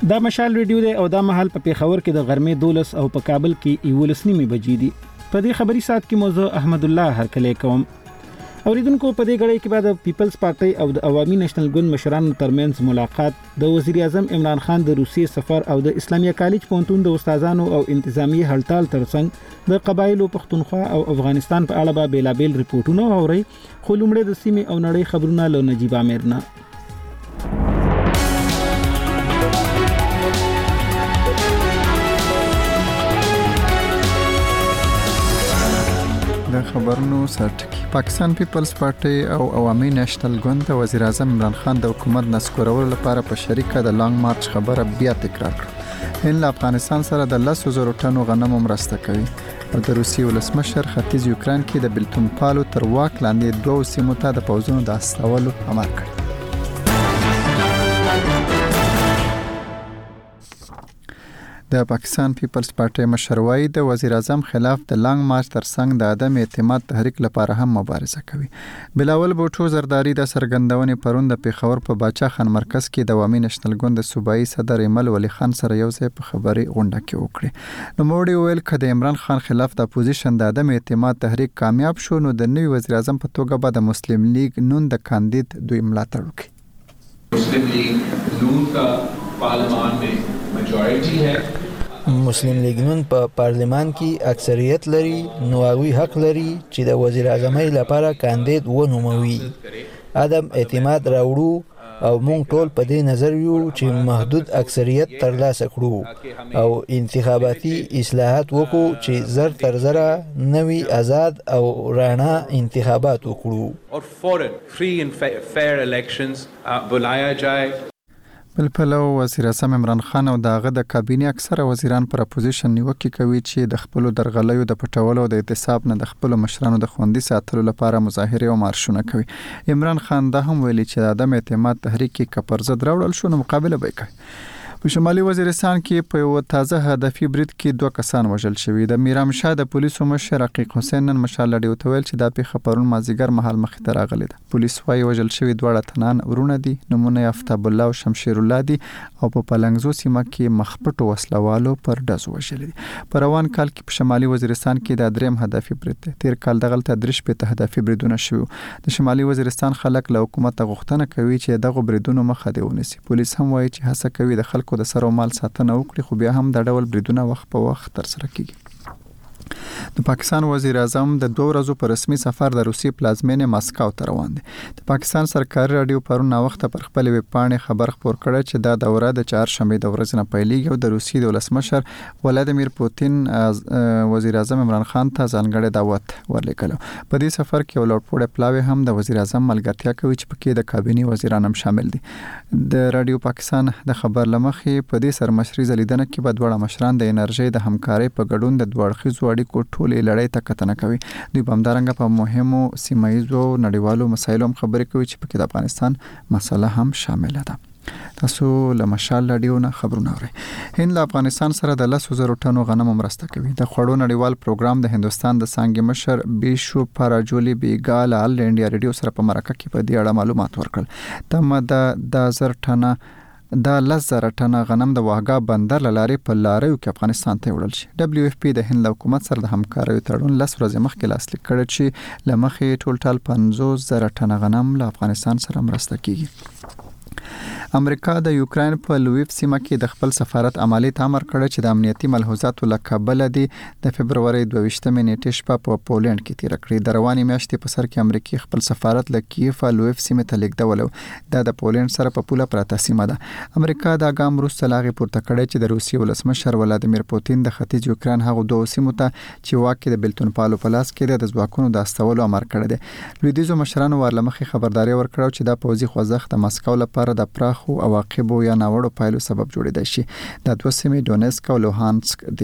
دا مشال ریډیو دی او دا مهال په پیښور کې د غرمې 12 او په کابل کې 11 بجې دي. په دې خبري سات کې موضوع احمد الله هرکلی کوم. اوریدونکو په دې غړې کې بعد د پیپلز پارټي او د عوامي نېشنل ګوند مشرانو ترمنځ ملاقات، د وزیر اعظم عمران خان د روسیې سفر او د اسلامیه کالج پوهنتون د استادانو او انتظامی هړتال ترڅنګ د قبایلو پښتونخوا او افغانستان په اړه به بیلابل ریپورتونه اوري. خو لومړی د سیمې او نړۍ خبرونه له نجیب عامر نه. د خبرونو سرټکی. پاکستان پیپلز پارټي او عوامي نېشنل ګوند د وزیر اعظم عمران خان د حکومت نسکورولو لپاره په شریکه د لانګ مارچ خبره بیا تکرار کړه. هند له افغانستان سره د 100,000 ټنو غنمو مرسته کوي او د روسیې ولسمشر ختیځ یوکران کې د بلتون پالو تر واک لاندې 2 سیمو ته د پوځونو د استولو امر کړ. د پاکستان پیپلز پارټي مشر وايي د وزیر اعظم خلاف د لانګ مارچ ترڅنګ د عدم اعتماد تحریک لپاره هم مبارزه کوي. بلاول بوټو زرداری د سرګندونې پرون د پیښور په باچا خان مرکز کې د عوامي نېشنل ګوند د صوبایي صدر ایمل ولی خان سره یو ځای په خبري غونډه کې وکړي. نو موړي ویل کله عمران خان خلاف د اپوزیشن د عدم اعتماد تحریک کامیاب شو نو د نوي وزیر اعظم په توګه به د مسلم لیگ نون د کاندید دوی ملاتړ وکړي. مسلم لیگ نون کا پارلیمان میں میجورټي ہے. مسلم لیگ نون په پارلیمان کې اکثریت لري نو هغوی حق لري چې د وزیر اعظم لپاره کاندید ونوموي. عدم اعتماد راوړو او مونږ ټول په دې نظر یو چې محدود اکثریت ترلاسه کړو او انتخاباتي اصلاحات وکړو چې زر تر زره نوي آزاد او راڼه انتخابات وکړو اور فورن فری اینڈ فیر الیکشنز بلایا جائے. بل پلو وزیر اعظم عمران خان او داغه د کابینه اکثره وزیران پر اپوزیشن نیوکه کوي چې د خپل درغلیو د پټولو د اعتصاب نه د خپل مشرانو د خوندي ساتلو لپاره مظاهره او مارشونه کوي. عمران خان دا هم ویلي چې د عدم اعتماد تحریک کې کپرزه دراوړل شو نو مقابله به کوي. په شمالي وزیرستان کې په یو تازه هدفي برید کې 2 کسان وژل شوي. د میرام شاه د پولیسو مشر رقیق حسین نن مشال لډیو ته ویل چې دا پیښه پرون مازیګر مهال مخې ته راغلې ده. پولیس وايي وژل شوي 2 تنان ورونه دي. نمونه افتاب الله او شمشیر الله دي او په پلنګزو سیمه کې مخپټو وسلوالو پر ډز وژل دي. په روان کال کې په شمالي وزیرستان کې د دریم هدفي برید دی. تیر کال دغه درش په هدفي بریدونه شوي. د شمالي وزیرستان خلک له حکومت غوښتنه کوي چې دغه بریدونو مخه دی ونیسي. پولیس هم وايي چې هڅه کوي د خلکو د سر او مال ساتنه وکړي خو بیا هم د ډول بریدونه وخت په وخت تر سره کیږي. د پاکستان وزیر اعظم د 2 ورځو پر رسمي سفر د روسي پلازمینې ماسکو ته روان دي. د پاکستان سرکاري رادیو پرون وخت پر خپل ویب پاڼې خبر خپور کړ چې دا دوره د 4 شنبه د ورځې نه پیلېږي او د روسي د ولسمشر ولادیمیر پوتین وزیر اعظم عمران خان ته ځانګړی دعوت ورلیکلو. په دې سفر کې ولورپوړې پلاوی هم د وزیر اعظم ملګرتیا کوي چې پکې د کابینه وزیران هم شامل دي. د رادیو پاکستان د خبر لمخې په دې سرمشري زلیدنه کې به دوه مشران د انرژي د همکارۍ په ګډون د دوه اړخیزو اړیکو ټولې لړۍ ته کتنه کوي. دوی بمدارنګ په مهمو سیمایي او نړیوالو مسایلو هم خبرې کوي چې پکې د افغانستان مسله هم شامل ده. تاسو له مشال لډیو نه خبرونه اورئ. هند له افغانستان سره د 100,000 ټنو غنم مرسته کوي. د خوړو نړیوال پروګرام د هندستان د څانګې مشر بیشو پاراجولی بیګال ال انډیا ریډیو سره په مرکه کې په دې اړه معلومات ورکړل. تمه د 1000 ټنه د 100,000 ټنه غنم د واګا بندر لارې په لاریو کې افغانستان ته وړل شي. دبليو اف پی د هند حکومت سره د همکارۍ تړون 10 ورځې مخکې لاسلیک کړ چې لمخې ټول 50,000 ټنه غنم له افغانستان سره مرسته کوي. امریکا د یوکرين په لویف سیمه کې د خپل سفارت عملی تامر کړ چې د امنیتي ملحوظاتو له کبله د فبرवरी 22 نیټې شپه په پولند کې تیر کړې. د رواني میاشتې په سر کې امریکای خپل سفارت له کیف لویف سیمه ته لیږدول. د پولند سره په پوله پراته سیمه ده. امریکا د ګام روسه لاغي پورته کړې چې د روسي ولسمشر ولادیمیر پوتین د ختیځ یوکرين هغه 2 سیمو ته چې واکې د بلتون پالو پلاس کې د ځواکونو د استولو امر کړی دی. لویدیزو مشرانو ورلمخې خبرداري ورکړه چې د پوځي خوځښت د مسکو لپاره د پراخو عواقبو یا ناوړو پایلو سبب جوړېدای شي. د 2 سیمې ډونیسک او لوهانسک دي.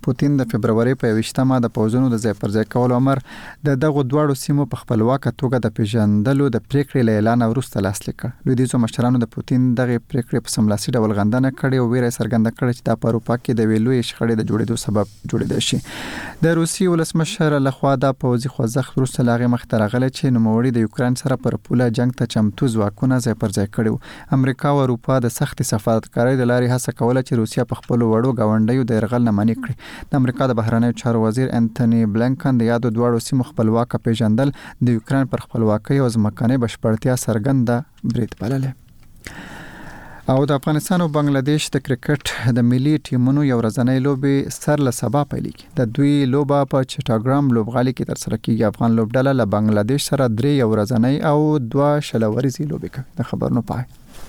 پوتین د فبرवरी په 28مه د پوځونو د ځای پر ځای کولو امر د دغه دواړو سیمو په خپلواکه توګه د پیژندلو د پریکړې له اعلان وروسته لاسلیک کړ. لویدیځو مشرانو د پوتین دغه پریکړې په سملاسي ډول غندنه کړې او ویره څرګنده کړې چې د اروپا کې د ویلوي شخړې د جوړېدو سبب جوړېدای شي. د روسي ولسمشر لخوا د پوځي خوځښت وروسته لاغې مخ ته راغلی چې نوموړي د یوکرين سره پر پوله جنگ ته چمتو ځواکونه ځای پر ځای کړي. امریکا او اروپا د سختي سفارتکارۍ د لارې هڅه کوله چې روسیا په خپل وړو گاونډیو د يرغل نه منع کړي. د امریکا د بهرنیو چارو وزیر انټونی بلنکن د یادو دواړو سیمو خپلواک پیژندل د یوکرين پر خپلواکۍ او ځمکنۍ بشپړتیا څرګنده برید بلله. او د افغانستان او بنگلاديش د کرکټ د ملي ټیمونو یو ورځنۍ لوبي سر له سبا پیلېږي. د دوی لوبه په چټاګرام لوبغالي کې ترسره کیږي. افغان لوبډله له بنگلاديش سره 3 یو ورځنۍ او 2 شلوريزي لوبي کوي. د خبرونو پای.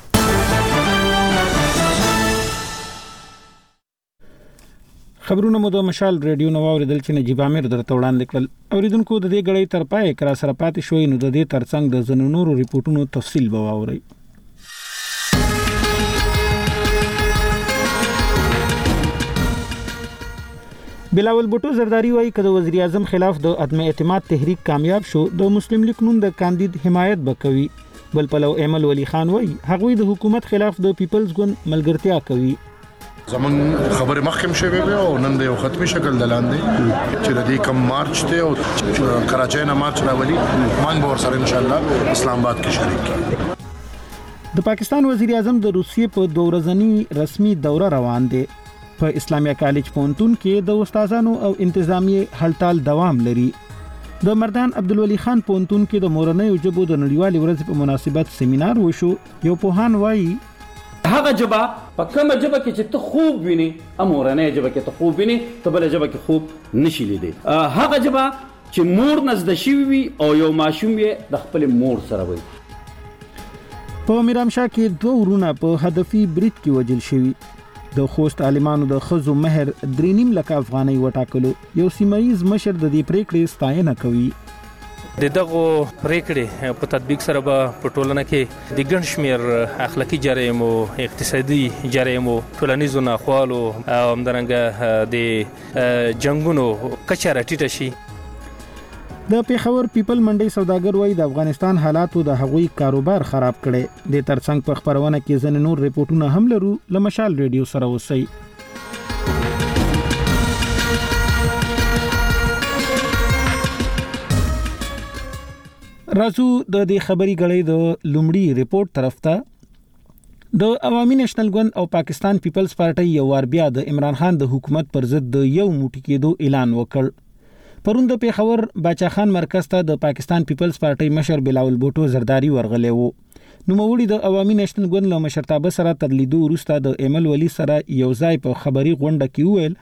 خبرونه مو د مشال ریډیو نو اوریدل چې نجیب امیر درته وړاندې کړل. اوریدونکو د دې غړې تر پای کرا سره پاتې شوي نو د دې ترڅنګ د زنو نورو ریپورتونو تفصیل به واورئ. بلاول بوټو زرداری وایي چې د وزیر اعظم خلاف د عدم اعتماد تحریک کامیاب شو د مسلم لیگ نون د کاندید حمایت وکوي. بل پلو ایمل ولی خان وایي هغوی د حکومت خلاف د پیپلز ګوند ملګرتیا کوي. زمون خبره مخکم شوه به او نن د یو ختمي شکل دلاندې چې د دې کم مارچ ته او کراچۍ نه مارچ راولي مان به ورسره ان شاء الله اسلام آباد کې شریک کی. د پاکستان وزیر اعظم د روسیې په 2 ورځنی رسمي دوره روان دي. په اسلامیه کالج پونتون کې د استادانو او انتظامیه هړتال دوام لري. د مردان عبدالولی خان پونتون کې د مورنۍ جبو د نړیوالې ورځې په مناسبت سیمینار وشو. یو پوهان وایي هغه جبا په کومه جبه کې چې ته خوب ویني امورنۍ جبه کې ته خوب ویني ته بل جبه کې خوب نشي لیدي. هغه جبا چې مور نزد شي وي او یو ماشوم یې د خپل مور سره وي. په میرامشاه کې 2 ورونه په هدفي برید کې وژل شوي. د خوست عالمانو د خزو مهر 3.5 لک افغانۍ وټاکلو. یو سیمایز مشر د دې پریکړې ستاینه کوي. د دغه پریکړې په تطبیق سره به په ټولنه کې د ګڼ شمېر اخلاقي جرایم او اقتصادي جرایم او ټولنیزو ناخوالو او همدارنګه د جنگونو کچه راټیټه شي. د پیښور پیپل منډي سوداګر وایي د افغانستان حالاتو د هغوی کاروبار خراب کړي. د ترڅنګ په خبرونه کې ځنې نور ریپورتونه هم لرو. لمشال ریډیو سره اوسئ. راځو د دې خبري غړې د لومړي ریپورت طرف ته. د عوامي نېشنل ګوند او پاکستان پیپلز پارټي یو وار بیا د عمران خان د حکومت پر ضد د یو موټی کېدو اعلان وکړ. پرون د پیښور باچا خان مرکز ته د پاکستان پیپلز پارټي مشر بلاول بوټو زرداری ورغلی وو. نوموړي د عوامي نېشنل ګوند له مشرتابه سره تر لیدو وروسته د ایمل ولی سره یو ځای په خبري غونډه کې وویل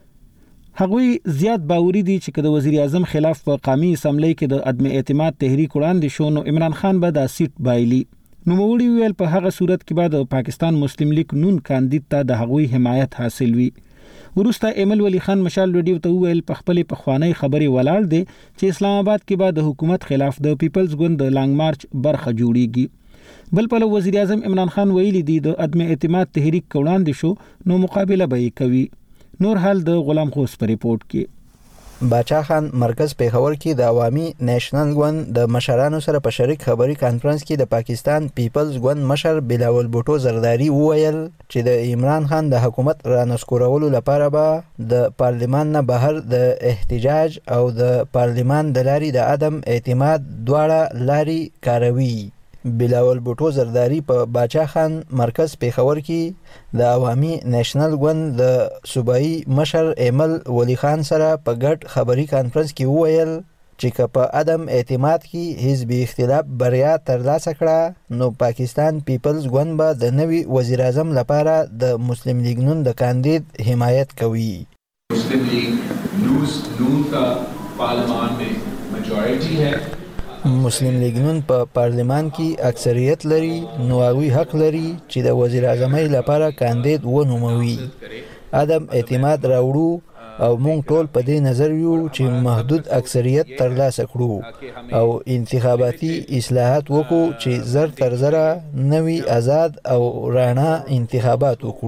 هغوی زیات باوري دي چې د وزیر اعظم خلاف په قومي اسمبلی کې د عدم اعتماد تحریک وړاندې شو نو عمران خان به د سیټ بایلي. نوموړي ویل په هغه صورت کې به د پاکستان مسلم لیگ نون کاندید ته د هغوی حمایت حاصل وي. ورسته ایمل ولی خان مشال ریډیو ته ویل په خپل پخوانی خبري ولاړ دي چې اسلام آباد کې به د حکومت خلاف د پیپلز ګوند د لانګ مارچ برخه جوړیږي. بل په وزیر اعظم عمران خان ویلي دي د عدم اعتماد تحریک وړاندې شو نو مقابله به کوي. نور حال د غلام خوس په ریپورت کې. باچا خان مرکز پیښور کې د عوامي نېشنل ګوند د مشرانو سره په شریک خبري کانفرنس کې د پاکستان پیپلز ګوند مشر بلاول بوټو زرداری وویل چې د عمران خان د حکومت رانسکورولو لپاره به د پارلمان نه بهر د احتجاج او د پارلمان د لارې د عدم اعتماد دواړه لارې کاروي. بلاول بوټو زرداری په باچا خان مرکز پیښور کې د عوامي نېشنل ګوند د صوبایي مشر ایمل ولی خان سره په ګډ خبري کانفرنس کې وویل چې په عدم اعتماد کې حزبي اختلاف بریا ترلاسه کړه نو پاکستان پیپلز ګوند به د نوي وزیر اعظم لپاره د مسلم لیگ نون د کاندید حمایت کوي. مسلم لیگ نون کا پارلیمان میں میجورٹی ہے. مسلم لیگ نون په پارلمان کې اکثریت لري نو هغوی حق لري چې د وزیر اعظمۍ لپاره کاندید ونوموي. عدم اعتماد راوړو او مونږ ټول په دې نظر یو چې محدود اکثریت ترلاسه کړو او انتخاباتي اصلاحات وکړو چې زر تر زره نوي آزاد او راڼه انتخابات وکړو.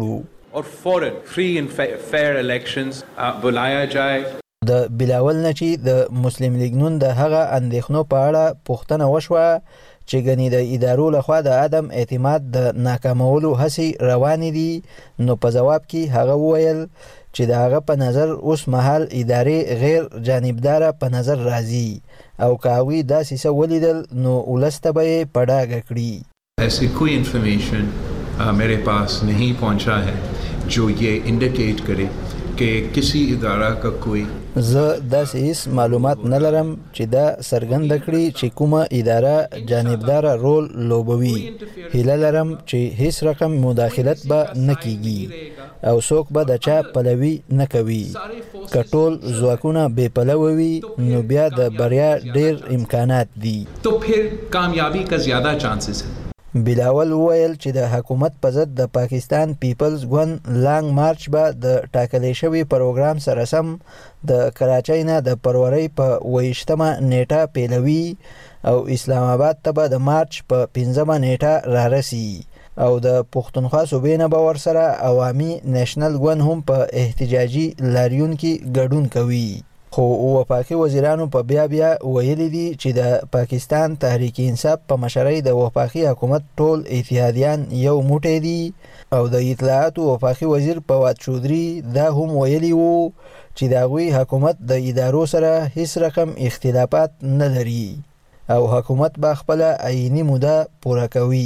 और फौरन फ्री एंड फेयर इलेक्शंस बुलाया जाए. د بلاول نه چې د مسلم لیگ نون د هغه اندېښنو په اړه پوښتنه وشوه چې ګنې د ادارو لخوا د عدم اعتماد د ناکامولو هڅې روانې دي، نو په ځواب کې هغه وویل چې د هغه په نظر اوس مهال ادارې غیر جانبداره په نظر راځي او که هغوی داسې څه ولیدل نو ولس ته به یې په ډاګه کړي. ऐसी कोई इंफॉर्मेशन मेरे पास नहीं पहुंचा है जो ये इंडिकेट करे कि किसी इदारा का कोई زه داسې هیڅ معلومات نه لرم چې دا څرګنده کړي چې کومه اداره جانبداره رول لوبوي. هیله لرم چې هیڅ رقم مداخلت به نه کیږي او څوک به د چا پلوي نه کوي. که ټول ځواکونه بې پلوه وي نو بیا د بریا ډیر امکانات دي. तो फिर कामयाबी का ज़्यादा चांसेस है. بلاول وویل چې د حکومت په ضد د پاکستان پیپلز ګوند لانګ مارچ به د ټاکلې شوي پروګرام سره سم د کراچۍ نه د فروری په 28مه نیټه پیلوي او اسلام آباد ته به د مارچ په 5مه نیټه رارسي او د پښتونخوا صوبې نه به ورسره عوامي نیشنل ګوند هم په احتجاجي لاریون کې ګډون کوي. خو وفاقي وزیرانو په بیا ویلي دي چې د پاکستان تحریک انصاف په مشرۍ د وفاقي حکومت ټول اتحادیان یو موټی دي او د اطلاعاتو وفاقي وزیر فواد چودري دا هم ویلي وو چې د هغوی حکومت د ادارو سره هیڅ رقم اختلافات نه لري او حکومت به خپله عیني موده پوره کوي.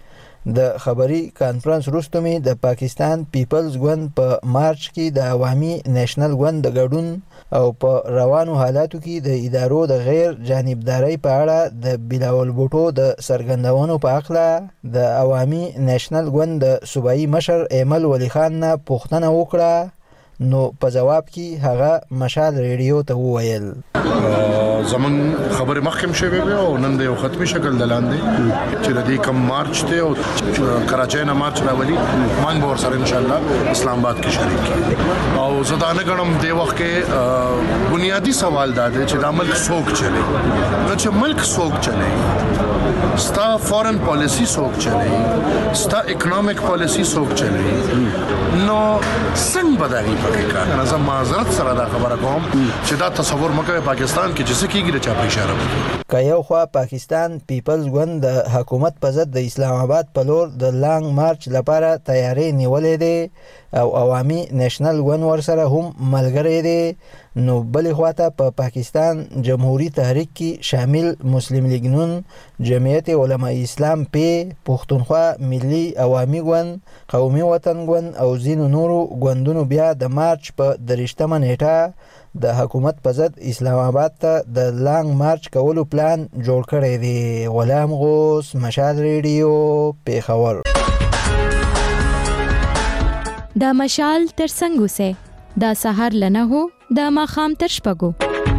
د خبري کانفرنس وروسته مې د پاکستان پیپلز ګوند په مارچ کې د عوامي نیشنل ګوند د ګډون او په روانو حالاتو کې د ادارو د غیر جانبدارۍ په اړه د بلاول بوټو د څرګندونو په هکله د عوامي نیشنل ګوند د صوبایي مشر ایمل ولی خان نه پوښتنه وکړه، نو په جواب کې هغه مشال ریډیو ته وویل زمون خبره مخکم شوی به او نن د یو ختمي شکل دلاندې چې د دې کم مارچ ته او کراچۍ نه مارچ راولي مانګ ور سره ان شاء الله اسلام آباد کې شریک او زدانه غنم د وخت کې بنیادی سوال دا دی چې د ملک څوک چلے نو چې ملک څوک چلے ستا فورن پالیسی څوک چلے ستا اکونومیک پالیسی څوک چلے نو څنګه بدایي پکې کار نه زما معذرت سره دا خبره کوم چې دا تصور مکه پاکستان کې چې څه کیږي د چا په اشاره وکړي. که یو خوا پاکستان پیپلز ګوند د حکومت په ضد د اسلام آباد په لور د لانګ مارچ لپاره تیاری نیولې ده او عوامي نیشنل ګوند ورسره هم ملګری دی، نو بلې خواته په پاکستان جمهوری تحریک کې شامل مسلم لیگ نون، جمعیت علماء اسلام پی، پښتونخوا ملي عوامي ګوند، قومي وطن ګوند او ځینو نورو ګوندونو بیا د مارچ په 30مه نیټه د حکومت په ضد اسلام آباد ته د لانګ مارچ کولو پلان جوړ کړی دی. غلام غوث، مشال ریډیو، پیښور. دا مشال تر څنګه سه دا سحر لنه هو دا ماخام تر شپګو.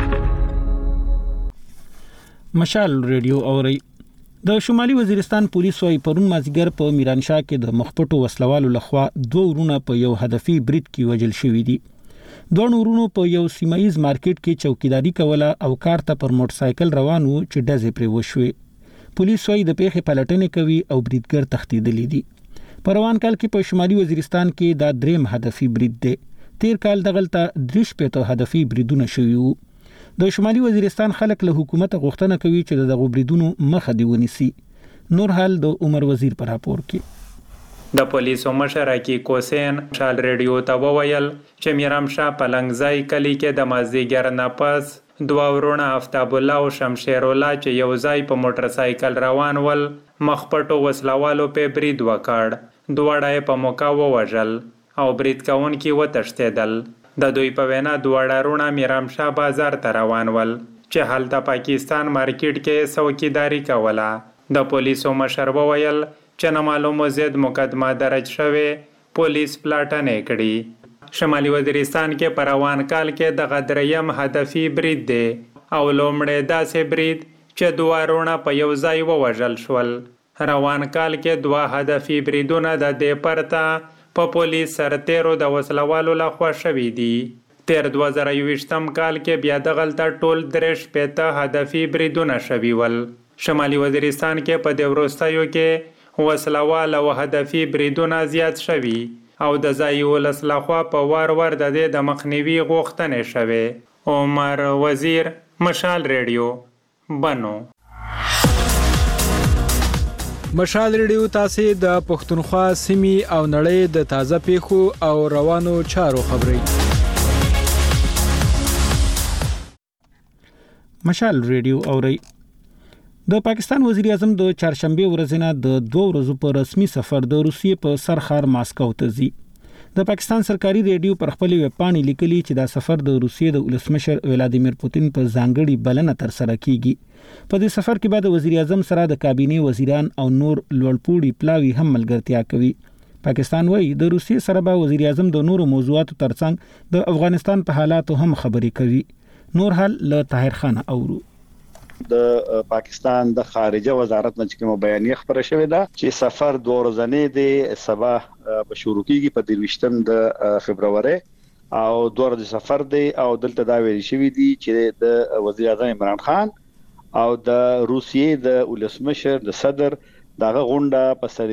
مشال ریډیو اوري. د شمالي وزیرستان پولیسو پرون مازیګر په میرانشاه کې د مخپټو وسلوالو لخوا 2 ورونه په یو هدفي برید کې وژل شوي دي. دوه ورونو په یو سیمایز مارکیټ کې چوکیداری کوله او کار ته پر موټر سایکل روان وو چې ډزې پرې وشوې. پولیس وايي د پیښې پلټنې کوي او بریدګر تښتېدلی دي. په روان کال کې په شمالي وزیرستان کې دا 3 هدفي برید دی. تیر کال دغلته 3 هدفي بریدونه شوي وو. د شمالي وزیرستان خلک له حکومت غوښتنه کوي چې دغه بریدونو مخه دی ونیسي. نور حال د عمر وزیر پر راپور کې. د پولیسو مشر حقیق حسین شال ریډیو ته وویل چې میرامشاه په لنګځای کلی کې د مازدیګر نه پس 2 ورونه آفتاب الله او شمشیر الله چې یو ځای په موټر سایکل روان ول مخپټو وسلوالو په برید وکړ. دواړه په موقع ووژل او برید کوونکي وتښتېدل. د دوی په وینا دواړه ورونه میرامشاه بازار ته روان ول چې هلته پاکستان مارکیټ کې څوکیداری کوله. د پولیسو مشر وویل چې نامعلومو ضد مقدمه درج شوې، پولیس پلاټنې کړي. شمالي وزیرستان کې په روان کال کې دغه 3م هدفي برید دی او لومړی داسې برید چې 2 ورونه په یو ځای ووژل شول. روان کال کې 2 هدفي بریدونه د دې پرته په پولیس سرتیرو د وسلوالو لخوا شوي دي. تیر 2020 کال کې بیا دغلته ټول 3 هدفي بریدونه شوي ول. شمالي وزیرستان کې په دې وروستیو کې وسلوال او هدفي بریدونه زیات شوي او د ځایي ولس لخوا په وار وار د دې د مخنیوي غوښتنې شوې. عمر وزیر، مشال ریډیو، بنو. مشال ریډیو تاسو د پښتونخوا سیمې او نړۍ د تازه پیښو او روانو چارو خبري. مشال ریډیو اوري. د پاکستان وزیر اعظم د چهارشنبه ورځ نه د 2 ورځو په رسمي سفر د روسیې په سرخار ماسکو ته ځي. د پاکستان سرکاري ریډیو پر خپل ویب پاڼې لیکلي چې دا سفر د روسیې د ولسمشر ولادیمیر پوتین په ځانګړي بلنه تر سره کیږي. په دې سفر کې بعد وزیر اعظم سره د کابینې وزیران او نور لوړپوړي پلاوي هم ملګرتیا کوي. پاکستان وایي د روسیې سره به وزیر اعظم د نورو موضوعاتو ترڅنګ د افغانستان په حالاتو هم خبرې کوي. نور حال له طاهر خان اورو. د پاکستان د خارجه وزارت نه کوم بیانیه خبره شوې ده چې سفر 2 ورځې دی سبا په شروع کیږي په 23 د فبراير او 2 ورځې سفر دی او دلته دا ویل شوی دی چې د وزیر اعظم عمران خان او د روسیې د ولسمشر د صدر دغه غونډه په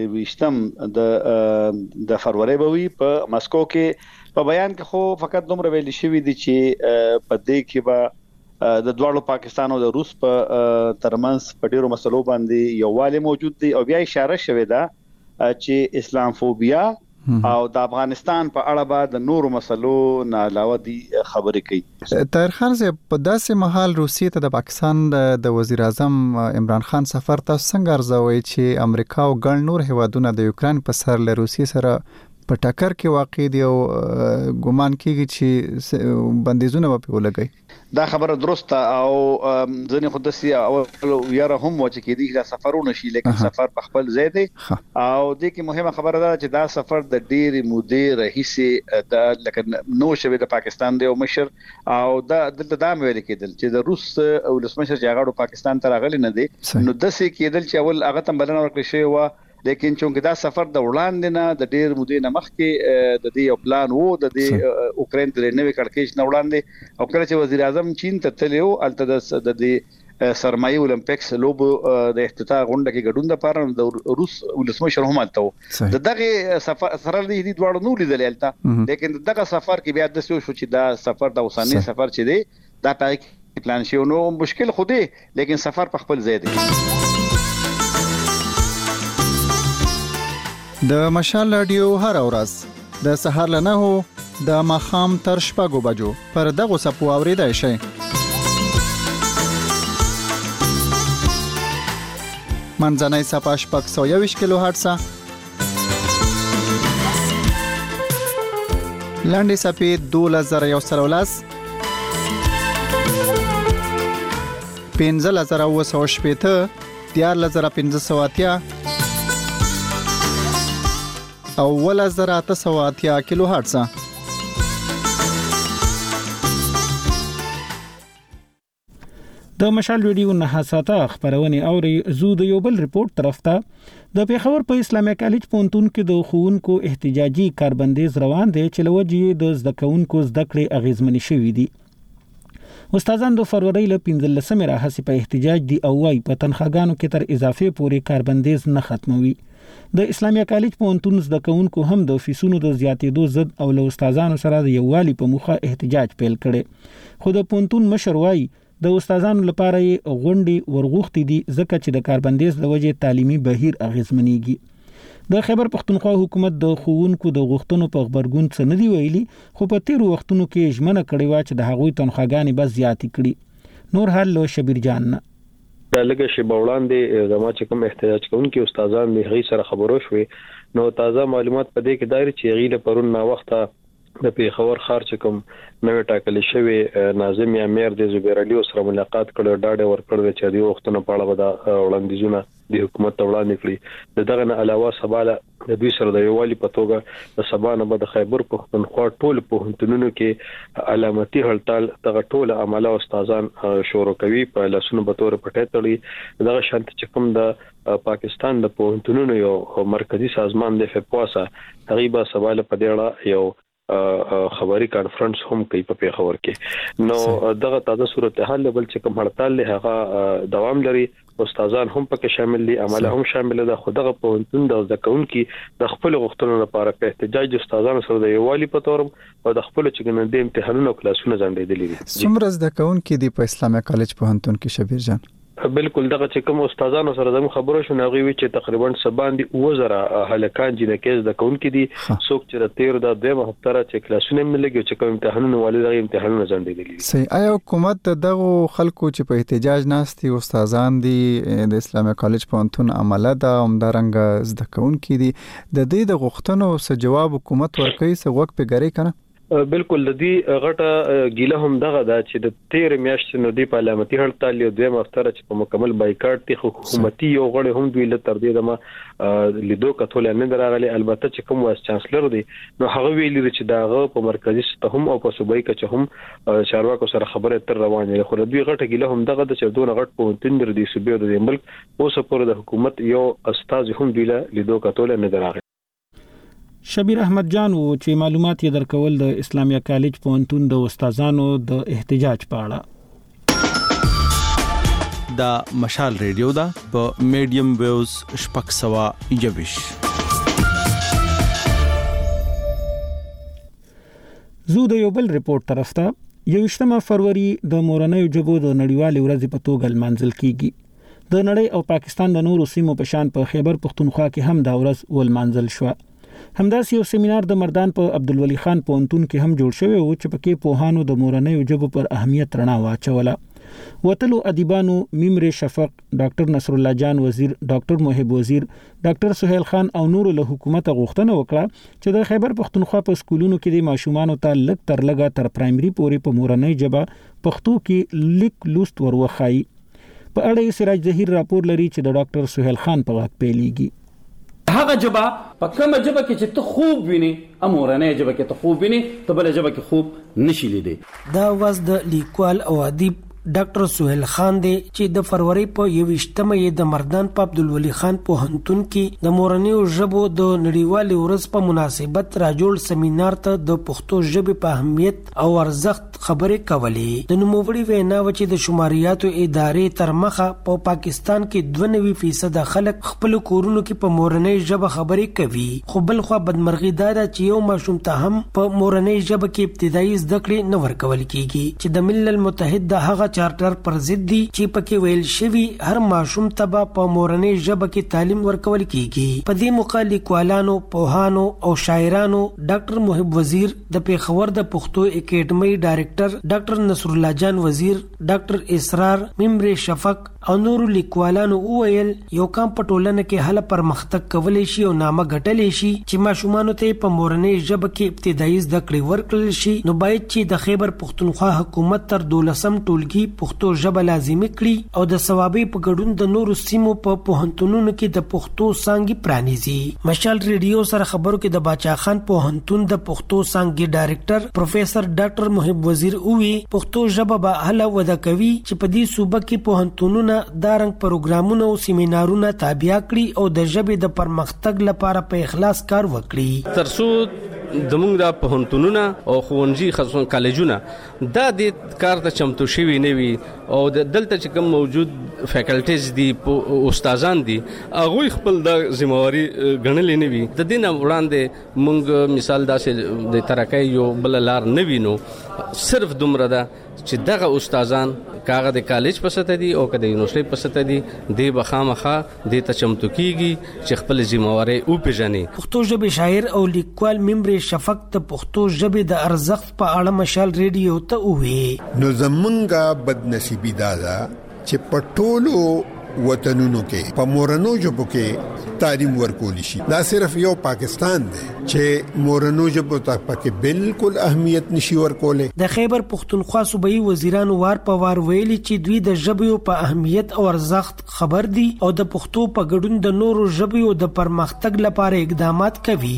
23 د فروری بوي په مسکو کې. په بیان کې خو فقط دومره ویل شوی دی چې په دې کې به د دوړو پاکستان او د روس په ترمنځ په ډیرو مسلو باندې یووالی موجود دی او بیا اشاره شوې ده چې اسلام فوبیا او د افغانستان په اړه به د نورو مسلو نه علاوه دي خبرې کوي. طاهر خان صاحب، په داسې مهال روسیې ته د پاکستان د وزیر اعظم عمران خان سفر تاسو څنګه ارزوي چې امریکا او ګڼ نور هیوادونه د یوکرين په سر له روسیې سره په ټکر کې واقع دي او ګومان کیږي چې بندیزونه به ولګي؟ دا خبره درسته او ځنې خو داسې او یاره هم و چې کېدی دا سفرونه شي، لیکن سفر په خپل ځای دی او د کې مهمه خبره ده چې دا سفر د ډېری مودې راهیسې د لکه نو شوی د پاکستان دی او مشر او دا دلته دا ویل کېدل چې د روس ولسمشر چې هغه پاکستان ته راغلی نه دی نو داسې کېدل چې اول هغه تم بلنه ورکړی شوی و، لیکن چونکه دا سفر د وړاندې نه د ډېر مودې نه مخکې د دې یو پلان وو د دې اوکرين د نوې کړکېچ نه وړاندې او کله چې وزیر اعظم چین ته تللی و الته د دې سرمایي اولمپیکس لوبو د افتتاح غونډه کې ګډون لپاره د روس ولسمشر هم الته و. د دغه سفر سره د دې دوړو نو لیدل الته، لیکن دغه سفر کې بیا د څه شو چې دا سفر د اوساني سفر چې دی دا پای کې پلان شي نو مشکل خو دی، لیکن سفر په خپل ځای دی. د مشال رادیو هر ورځ د سهار له 9 د ماخام تر 6 بجو پر دغه سپو اوریدای شي. منځنۍ صفه 621 کیلو هرتز، لاندې صفه 2113 15980 14580 او 1880 کیلو هرتز. د مشال ریډیو نه ساته خبرونه اوري. زو د یو بل ریپورت طرف ته د پیښور په اسلامي کالج پونتون کې د خوونکو احتجاجي کاربندیز روان دي چې لوجې د زده کوونکو زده کړې اغیزمنې شوې دي. استادان د فروری له 15 راهسي په احتجاج دي او وايي په تنخواګانو کې تر اضافه پورې کاربندیز نه ختموي. د اسلامي کالج پونتون زده کوونکو هم د فیسونو د زیاتېدو ضد او له استادانو سره د یووالي په موخه احتجاج پیل کړي. خو د پونتون مشر وايي د استادانو لپاره غونډې ورغوښتي دي ځکه چې د کاربندیز د وجې تعلیمي بهیر اغیزمنېږي. د خیبر پختونخوا حکومت د خوونکو د غوښتنو په خبرګون څه نه دی ویلي، خو په تیرو وختونو کې ژمنه کړې و چې د هغوی تنخواګانې به زیاتې کړي. نور حال له شبیر جان نه دا لګه شی بوړاندې زما چې کوم احتجاج کوونکي استادان به هغه سره خبرو شوې نو تازه معلومات پدې کې دایره چې غیله پرون نا وخته د پیښور ښار چې کوم نوې ټاکل شوی ناظم امیر د زبیر علي سره ملاقات کړو، ډاډه ورکړل چې د وختونو په اړه به وړاندیزونه د حکومت وړاندې کړي. دغه نه علاوه سباله د دوی سره د یووالي په توګه د سبانه به د خیبر پختونخوا ټول پوهنتونونو کې علامتي هړتال دغه ټول عمله استادان شروع کوي په لاسونو به تور پټه تړي. دغه شانت چې کوم د پاکستان د پوهنتونونو یو مرکزی سازمان د فپواسا تقریبا سباله په دې اړه یو خبري کانفرنس هم کوي په پیښور کې. نو دغه تازه صورتحال بل چې کوم هړتال له هغه دوام لري، استادان هم پکې شامل دي، عمله هم شامل ده. خو دغه پوهنتون د ځکهونکو د خپل غوښتنو لپاره په احتجاج استادانو سره د یووالي په تور او د خپل چې د امتحانونو او کلاسونو ځنډېدلې دي. څومره ځکهونکو دي په اسلامي کالج پوهنتون کې شبیر جان؟ بالکل دغه چې کوم استادانو سره زموږ خبرو شو نغوي وی چې تقریبا سبان دي 2000 هلکان جنکیز د کونکو دي څوک چې تیر د دوه هفتره چې کلاسونه ملګي چې کوم امتحانونه والي امتحانونه ځنډېدلي. صحیح. آیا حکومت دغه خلکو چې په احتجاج ناشتي استادان دي د اسلامي کالج پوهنتون عمله ده همدارنګ زده کونکو دي د دې د غوښتنو څه جواب حکومت ورکوي څه وخت په ګری کنه؟ بالکل د دې غټه ګیله هم دغه دا چې د 13 میاشتې نو د پارلماني هړتال یو دوه مفتره چې په مکمل بایکاټ دي حکومتي یو غړي هم دوی له تر دې دمه لیدو کتل نه دراغلي. البته چې کوم واس چانسلر دی نو هغه ویلي چې داغه په مرکزی سطح هم او په صوبایي کې هم چارواکو سره خبره تر روانه. خو د دوی غټه ګیله هم دغه د چې دوه غټ په تندر دي صوبې د ملک اوس پر د حکومت یو استاد هم دوی له لیدو کتل نه دراغلي. شبیر احمد جان و چې معلومات یې درکول د اسلامیه کالج پوهنتون د استادانو د احتجاج په اړه. دا مشال ریډیو دا په میډیم ویوز شپږ سوه یویش. زو د یو بل ریپورت طرف ته 21 فروری د مورنیو ژبو د نړیوالې ورځې په توګه لمانځل کیږي. د نړۍ او پاکستان د نورو سیمو په شان په خیبر پختونخوا کې هم دا ورځ ولمانځل شو. همداسې یو سیمینار د مردان په عبدالولي خان پوهنتون کې هم جوړ شوی و چې پکې پوهانو د مورنیو ژبو پر اهمیت رڼا واچوله. وتلو ادیبانو ممر شفق، ډاکټر نصر الله جان وزیر، ډاکټر محب وزیر، ډاکټر سہیل خان او نور له حکومت غوښتنه وکړه چې د خیبر پختونخوا په سکولونو کې د ماشومانو ته لږ تر لږه تر پرایمري پورې په مورنۍ ژبه پښتو کې لیک لوست وروخایي. په اړه سراج ظهیر راپور لري چې د ډاکټر سہیل خان په غږ پیلېږي. هغه جبا په کومه جبا کې چې ته خوب ویني امورنه جبا کې ته خوب ویني ته بل جبا کې خوب نشي لیدي. دا واز د لیکوال او ادیب ډاکټر سہیل خان دی چې د فروری په 21مه یې د مردان په عبدالولي خان پوهنتون کې د مورنیو ژبو د نړیوالې ورځ په مناسبت راجوړ سیمینار ته د پښتو ژبې په اهمیت او ارزښت خبرې کولې. د نوموړي وینا و چې د شماریاتو ادارې تر مخه په پاکستان کې 92% خلک خپل کورونو کې په مورنۍ ژبه خبرې کوي. خو بل خو بدمرغي دا ده چې یو ماشوم ته هم په مورنۍ ژبه کې ابتدایي زده کړې نه ورکول کیږي چې د ملل متحد د هغه چارټر پر ضد دي چې پکې ویل شوی هر ماشوم ته په مورنۍ ژبه کې تعلیم ورکول کیږي. په دې موقع لیکوالانو، پوهانو او شاعرانو ډاکټر محب وزیر، د پیښور د پښتو اکیډمۍ ډایرکټر ډاکټر نصر الله جان وزیر، ډاکټر اسرار، ممر شفق او نور لیکوالانو وویل یو کام په ټولنه کې هله پرمختګ کولای شي او نامه ګټلی شي چې ماشومانو ته په مورنۍ ژبه کې ابتدایي زده کړې ورکړل شي. نو باید چې د خیبر پختونخوا حکومت تر 12م ټولګي پښتو ژبه لازمي کړي او د ثوابي په ګډون د نورو سیمو په پوهنتونونو کې د پښتو څانګې پرانیزي. مشال ریډیو سره خبرو کې د باچا خان پوهنتون د پښتو څانګې ډایرکټر پروفیسور ډاکټر محب وزیر وی پښتو ژبه به هله وده کوي چې په دې صوبه کې پوهنتونونه دارنګ پروګرامونه او سیمینارونه تابع کړي او د ژبې د پرمختګ لپاره په اخلاص کار وکړي. ترڅو زموږ د پوهنتونونه او ښوونځي خاصون کالجونه دا د کار ته چمتو شوي نه وي او د دلته چې کوم موجود فیکلټیز دي استادان دي هغه خپل د ذمہواری غنلې نه وي. د دې نه وړاندې موږ مثال داسې د ترقۍ یو بل لار نه وینو، صرف دومره ده چې دغه استادان کاغه د کالج په سطح دي او که د یونیورسيټي په سطح دي د بخامخه د تچمتو کیږي چې خپل ذمہواری او پیژني. پښتو ژبې شاعر او لیکوال ممر شفق ته پښتو ژبې د ارزښت په اړه مشال ریډیو ته وویل نو زمونږه بدنصیبی دا ده چې پټولو وطنونو کې په مورنو ژبو کې تعلیم ورکول شي. دا صرف یو پاکستان دی چې مورنو ژبو ته پکې بالکل اهمیت نشي ورکولې. د خیبر پختونخوا صوبایي وزیرانو وار په وار ویلي چې دوی د ژبو په اهمیت او ارزښت خبر دي او د پښتو په ګډون د نورو ژبو د پرمختګ لپاره اقدامات کوي.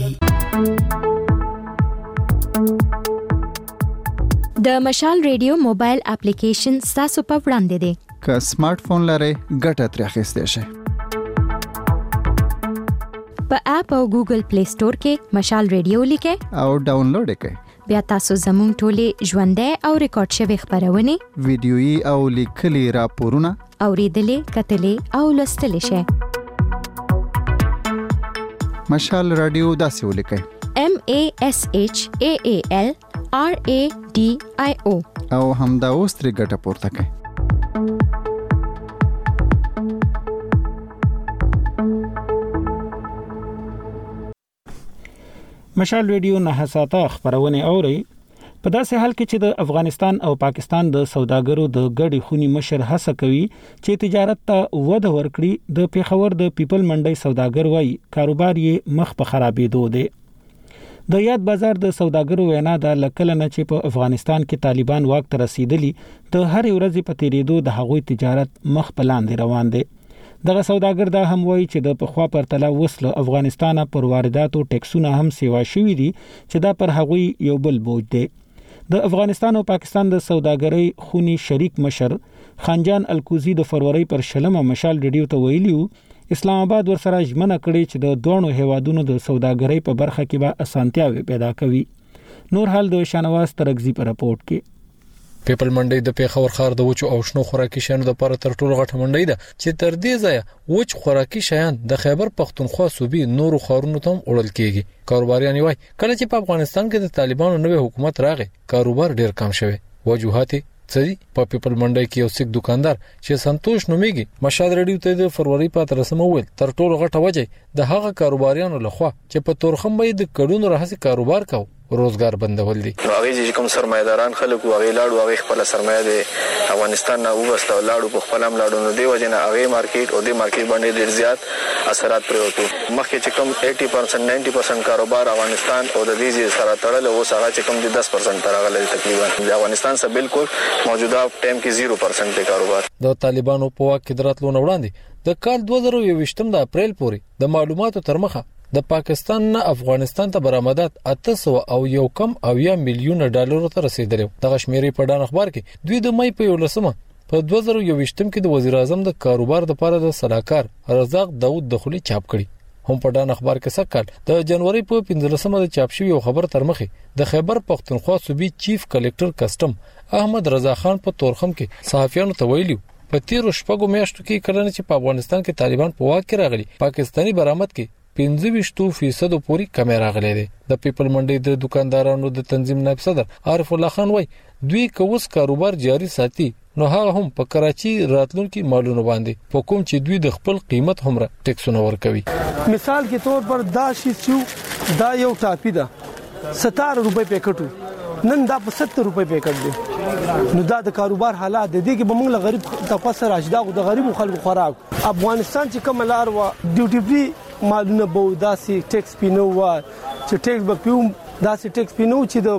د مشال ریډیو موبایل اپلیکیشن تاسو په وړاندې دی. که سمارټ فون لرئ ګټه ترې اخیستی شئ. په اپ او ګوګل پلی سٹور کې مشال ریډیو لیکئ او ډاونلوډ کړئ. بیا تاسو زموږ ټولې ژوندۍ او ریکارډ شوی خبرونه ویډیويي او لیکلي راپورونه اوریدلې کتلې او لوستلې شئ. مشال رادیو داسې ولیکئ MASHAAL RADIO او همدا اوس ترې ګټه پورته کړئ. مشال ریډیو نه ساته خبرونه اوري. په داسې حال کې چې د افغانستان او پاکستان د سوداګرو د ګډي خونی مشر هڅه کوي چې تجارت ته وده ورکړي، د پیښور د پیپل منډي سوداګر وایي کاروبار یې مخ په خرابېدو دی. د یاد بازار د سوداګرو وینا د لکل نه چې په افغانستان کې طالبان واک ته رسیدلی، د هر ورځې په تیریدو د هغوی تجارت مخ په لاندې روان دی. دغه سوداګر دا هم وایي چې د پخوا پرتله وسله افغانستان پر وارداتو ټیکسونه هم سیوا شوي دي چې دا پر هغوی یو بل بوج دی. د افغانستان او پاکستان د سوداګرۍ خونی شریک مشر خانجان الکوزی د فروری پر شلمه مشال ریډیو ته ویلیو اسلام آباد ورسره ژمنه کړې چې د دوه هیوادونو د سوداګرۍ په برخه کې به اسانتیاوي پیدا کوي. نور حال د شانواز ترغزی پر رپورت کې. پیپل منډي د پیښور ښار د وچو او شنو خوراکي شیانو لپاره تر ټولو غټه منډي ده چې تر دې ځایه وچ خوراکي شیان د خیبر پختونخوا صوبې نورو ښارونو ته وړل کیږي. کاروباریان وایي کله چې په افغانستان کې د طالبانو نوې حکومت راغی کاروبار ډیر کم شوی. وجوهات څه په پیپل منډي کې یو سیک دکاندار چې سنتوش نومیږي مشال ریډیو ته د فروری په 13 ویل تر ټولو غټه وجه د هغه کاروباریانو لخوا چې په تورخم باندې د کډونو راهسي کاروبار کاو روزګار بندول دي. هغه چې کوم سرمایداران خلک هغه لاړو هغه خپل سرمایه د افغانستان نه وبسته لاړو په خپل هم لاړو نو دی وجنه هغه مارکیټ او د مارکیټ باندې ډیر زیات اثرات پروتو. مخکې چې کوم 80% 90% کاروبار افغانستان او د دې سره تړل او هغه چې کوم 10% تر هغه تقریبا د افغانستان سره بالکل موجوده ټایم کې 0% د کاروبار. د طالبانو په واک کې دراتلو نه وړاندې د کال 2021 د اپریل پورې د معلوماتو تر مخه د پاکستان نه افغانستان ته برآمدات 801 میلیون ډالر ته رسیدل. دغه شمیرې په ډان اخبار کې دوی د مې په 11 په 2021 کې د وزیر اعظم د کاروبار لپاره د صلاحکار رزاق داوود دخولي چاپ کړي. هم په ډان اخبار کې سکهال د جنوري په 15 د چاپ شوی خبر تر مخه د خیبر پختونخوا صوبې چیف کلکټر کسٹم احمد رضا خان په تورخم کې صحافیانو ته ویلي په 13 شپږو میاشتو کې کله چې په افغانستان کې طالبان په واک کې راغلي پاکستانی برآمد کې 25% پورې کمی راغلی دی. د پیپل منډي د دکاندارانو د تنظیم نائب صدر عارف الله خان وای دوی کوس کاروبار جاری ساتي نو هغه هم په کراچي راتلونکي مالونو باندې په کوم چې دوی د خپل قیمت همره ټیکسونه ورکوي. مثال کے طور پر دا شی چې دا یو ټاپی ده 17 روپے پیکټو نن دا په 70 روپے پیکټ دی. نو دا د کاروبار حالات دي چې به موږ غریب تاسو راځي د غریب خلکو خوراک افغانستان چې کوم لار و ډیوټي فری مالونه به داسې ټیکس پینو و چې ټیکس به پیوم داسې ټیکس پینو چې د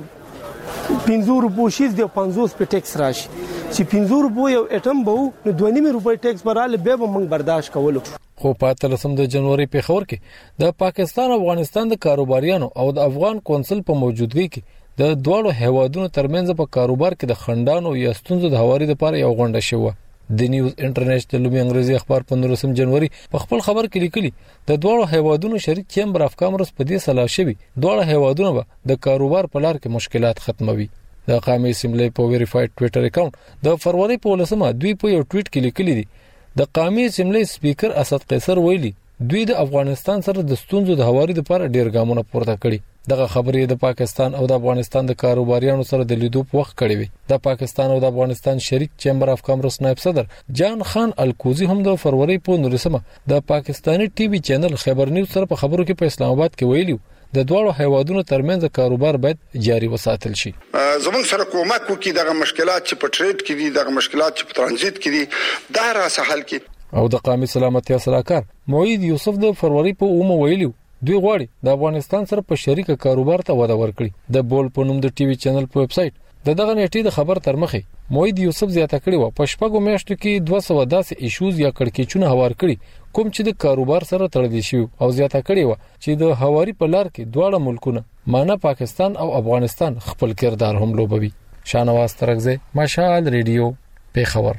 50 روپو شیز دی 50 په ټیکس راشي چې 50 روپو یو اټم به نو 2.5 روپے ټیکس براله به موږ برداشت کولو. خو په 13 د جنوري په خبر کې د پاکستان او افغانستان د کاروباریانو او د افغان کونسل په موجودګۍ کې د دوه هیوادونو ترمنځ په کاروبار کې د خندانو یا ستونزو د هواري لپاره یو غونډه شوه. د نیوز انټرنیشنل لومړی انګریزي اخبار په 19 جنوري په خپل خبر کې لیکلي د دوه هیوادونو شریک چیمبر اف کامرس په دې صلاح شوی دوه هیوادونو به د کاروبار په لار کې مشکلات ختموي. د قامي سیملې په ویریفاید ټوئیټر اکاونټ د فروری په 19 دوی په یو ټویټ کې لیکلي دي د قامي سیملې سپیکر اسد قیصر ویلي دوی د افغانستان سره د ستونزو د هواري لپاره ډیر ګامونه پورته کړي. دغه خبرې د پاکستان او د افغانستان د کاروباریانو سره د لیدو په وخت کړي وي. د پاکستان او د افغانستان شریک چیمبر اف کامرس نائب صدر جان خان الکوزی هم د فروری په 19 د پاکستانی ټي وي چینل خبر نیوز سره په خبرو کې په اسلام آباد کې ویلي د دوه هیوادونو ترمنځ کاروبار باید جاري وساتل شي. زموږ سره کومک وکړي دغه مشکلات چې په ټریډ کې دي دغه مشکلات چې په ترانزیت کې دي دا را سهل کې. او د قومي سلامتیا صلاحکار موعد یوسف د فروری په اومه ویلي دوی غواړي د افغانستان سره په شریکه کاروبار ته وده ورکړي. د بول په نوم د ټي وي چینل په ویب سټ دغه نیټې د خبر تر مخه موعد یوسف زیاته کړی و په شپږو میاشتو کې 210 ایشوز یا کړکېچونه هوار کړي کوم چې د کاروبار سره تړلي شي او زیاته کړی و چې د هواري په لار کې دواړه ملکونه معنی پاکستان او افغانستان خپل کردار هم لوبوي. شانواز ترغزه مشال ریډیو پیښور.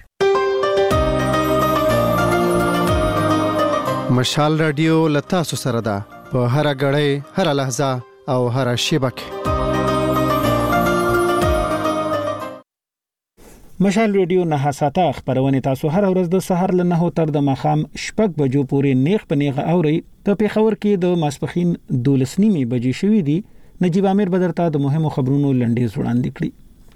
مشال رادیو لتا سره ده په هر غړې، هر لحظه او هر شیبه کې. مشال ریډیو نه ساته خبرونه تاسو هر ورځ د سحر له 9 تر د مخام شپږ بجو پورې نیغ په نیغه اوري. په پیښور کې د ماسپخین 12:30 بجې شوې دي. نجیب امیر بدرته د مهمو خبرونو لنډیز وړاندې کړي.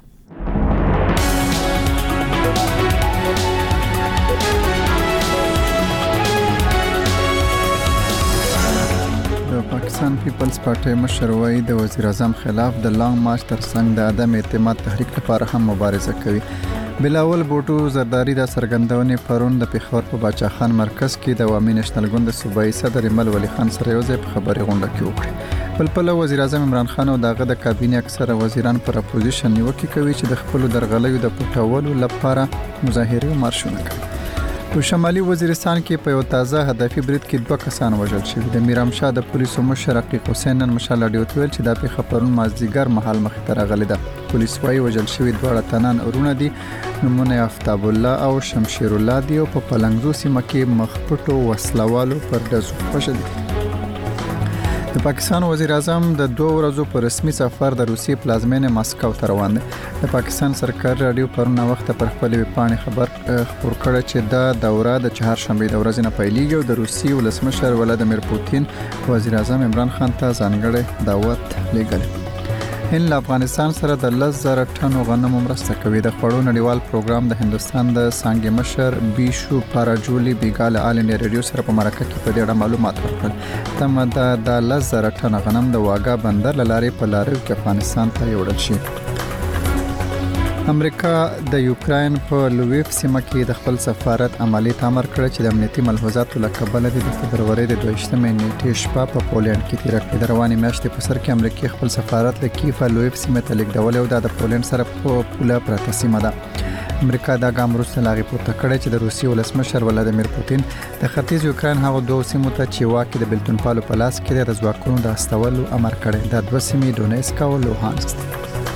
پاکستان پیپلز پارټي مشر وایي د وزیر اعظم خلاف د لانګ مارچ ترڅنګ د عدم اعتماد تحریک لپاره هم مبارزه کوي. بلاول بوټو زرداری د سرګندونې پرون د پیښور په باچا خان مرکز کې د عوامي نېشنل ګوند صوبایي صدر مل ولی خان سره یو ځای په خبري غونډه کې وکړه. بلپل وزیر اعظم عمران خان او دغه د کابینې اکثره وزیران پر اپوزیشن نیوکه کوي چې د خپل درغلیو د پټولو لپاره مظاهره او مارشونه کوي. په شمالي وزیرستان کې په یو تازه هدفي برید کې 2 کسان وژل شوي. د میرامشاه د پولیسو مشر رقیق حسین نن مشال اډیو ته ویل چې دا پیښه پرون مازدیګر مهال مخې ته راغلې ده. پولیس وايي وژل شوي 2 تنان ورونه دي. نمونه آفتاب الله او شمشیر الله دی او په پلنګزو سیمه کې مخپټو وسلوالو پر دزو خوشل دي. د پاکستان وزیر اعظم د 2 ورځو پر رسمي سفر د روسیې پلازمینه ماسکو ته روان دي. د پاکستان سرکار رادیو پرون وخت پر خپل ویبپاڼې خبر خپور کړ چې دا دوره د چهارشنبه د ورځې نه پیلېږي او د روسیې ولسمشر ولادیمیر پوتین وزیر اعظم عمران خان ته ځانګړی دعوت لېږلی. هند له افغانستان سره د 10,000 ټنو غنمو مرسته کوي. د خوړو نړیوال پروګرام د هندستان د سانګې مشر بیشو پاراجولی بیګال آل انډیا ریډیو سره په مرکه کې په دې اړه معلومات ورکړل. تمه ده د 10,000 ټن غنم د واګا بندر لارې په لاریو کې افغانستان ته یوړل شي. امریکا د یوکراین په لویف سیمه کې د خپل سفارت عملی تامر کړ چې د امنیتي ملحوظاتو لکبل د فبرवरी د 22 نیټې شپه په پولند کې تیر کړ. د رواني میاشتې په سر کې امریکا خپل سفارت له کیف لویف سیمه ته لیږدول او د پولند سره په پوله پراته سیمه ده. امریکا دا ګام وروسته لاغي پورته کړی چې د روسیې ولسمشر ولادیمیر پوتین د ختیځ یوکراین هغه 2 سیمو ته چې واکې د بلتون پالو په لاس کې د ځواکونو د استولو امر کړی. د 2 سیمې دونیسک او لوهانسک.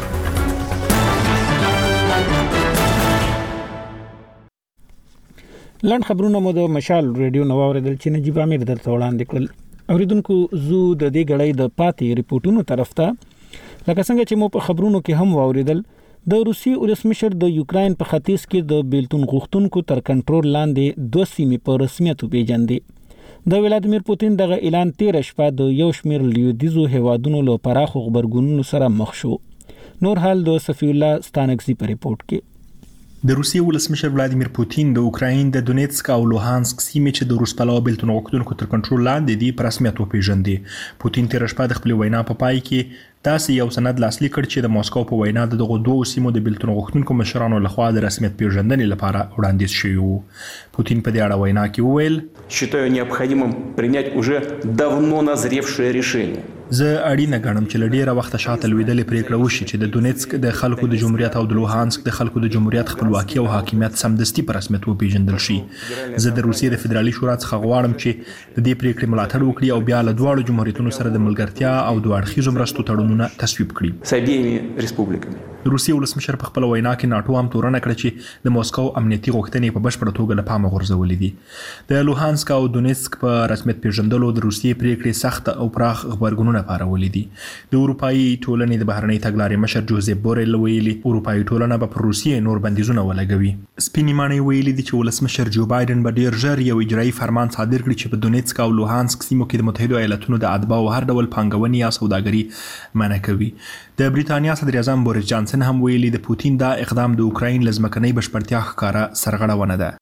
لاند خبرونه مو د مشال ریډیو نو اوریدل چې نجیب امیر درته وړاندې کړل. اوریدونکو زو د دې غړې د پاتې ریپورتونو طرف ته لکه څنګه چې مو په خبرونو کې هم اوریدل د روسي ولسمشر د یوکراین په ختیځ کې د بیلتون غوښتونکو تر کنټرول لاندې 2 سیمې په رسمیت پیژندې. د ولادیمیر پوتین دغه اعلان 13 شپه د یو شمېر لیودیزو هیوادونو له پراخو خبرګونونو سره مخ شو. نور حال د صفی الله ستانکزی په ریپورت کې. د روسیې ولسمشر ولادیمیر پوتین د اوکراین د دونیتسک او لوهانسک سیمې چې د روس پلوه بیلتون غوښتونکو تر کنټرول لاندې دي په رسمیت وپیژندې. پوتین تیر شپه د خپل وینا په پای کې داسې یو سند لاسلیک کړ چې د موسکو په وینا دغه 2 سیمو د بیلتون غوښتونکو مشرانو لخوا د رسمیت پیژندنې لپاره وړاندیز شوی وو. پوتین په دې اړه وینا کې وویل считаю необходимым принять уже давно назревшее решение. زه اړینه ګڼم چې لډیره وخت شاته لویدلې پریکړه وشي چې د دونیتسک د خلکو د جمهوریت او د لوهانسک د خلکو د جمهوریت خپلواکي او حاکمیت سمدستي په رسمیت وپیژندل شي. زه د روسیې د فدرالي شورا څخه غواړم چې د دې پریکړې ملاتړ وکړي او بیا له دواړو جمهوریتونو سره د ملګرتیا او د اړخیزو مرستو تړونونه تصویب کړي. с обеими республиками. روسي ولسمشر په خپل وینا کې ناتو هم تورنه کړ چې د موسکو امنیتي غوښتنې په بشپړه توګه له پامه غورځولې دي. د لوهانسک او دونیتسک په رسمیت پیژندلو د روسیې پریکړې سخت او پراخ خبرګونونه پارولې دي. د اروپאי ټولنې د بهرنۍ تګلارې مشر جوزيف بورل ویلي اروپאי ټولنه به پر روسیې نور بندیزونه ولګوي. سپینې معنی ویلي دي چې ولسمشر جو بایدن به ډیر ژر یو اجرایي فرمان صادر کړي چې په دونیتسک او لوهانسک سیمو کې د متحده ایالاتونو د اتباعو هر ډول پانګونې یا سوداګري منع کوي. د بریتانیا صدر اعظم بوریس جانسن هم ویلي د پوتین دا اقدام د اوکراین لزمکنۍ بشپړتیا ښکارا سرغړونه ده.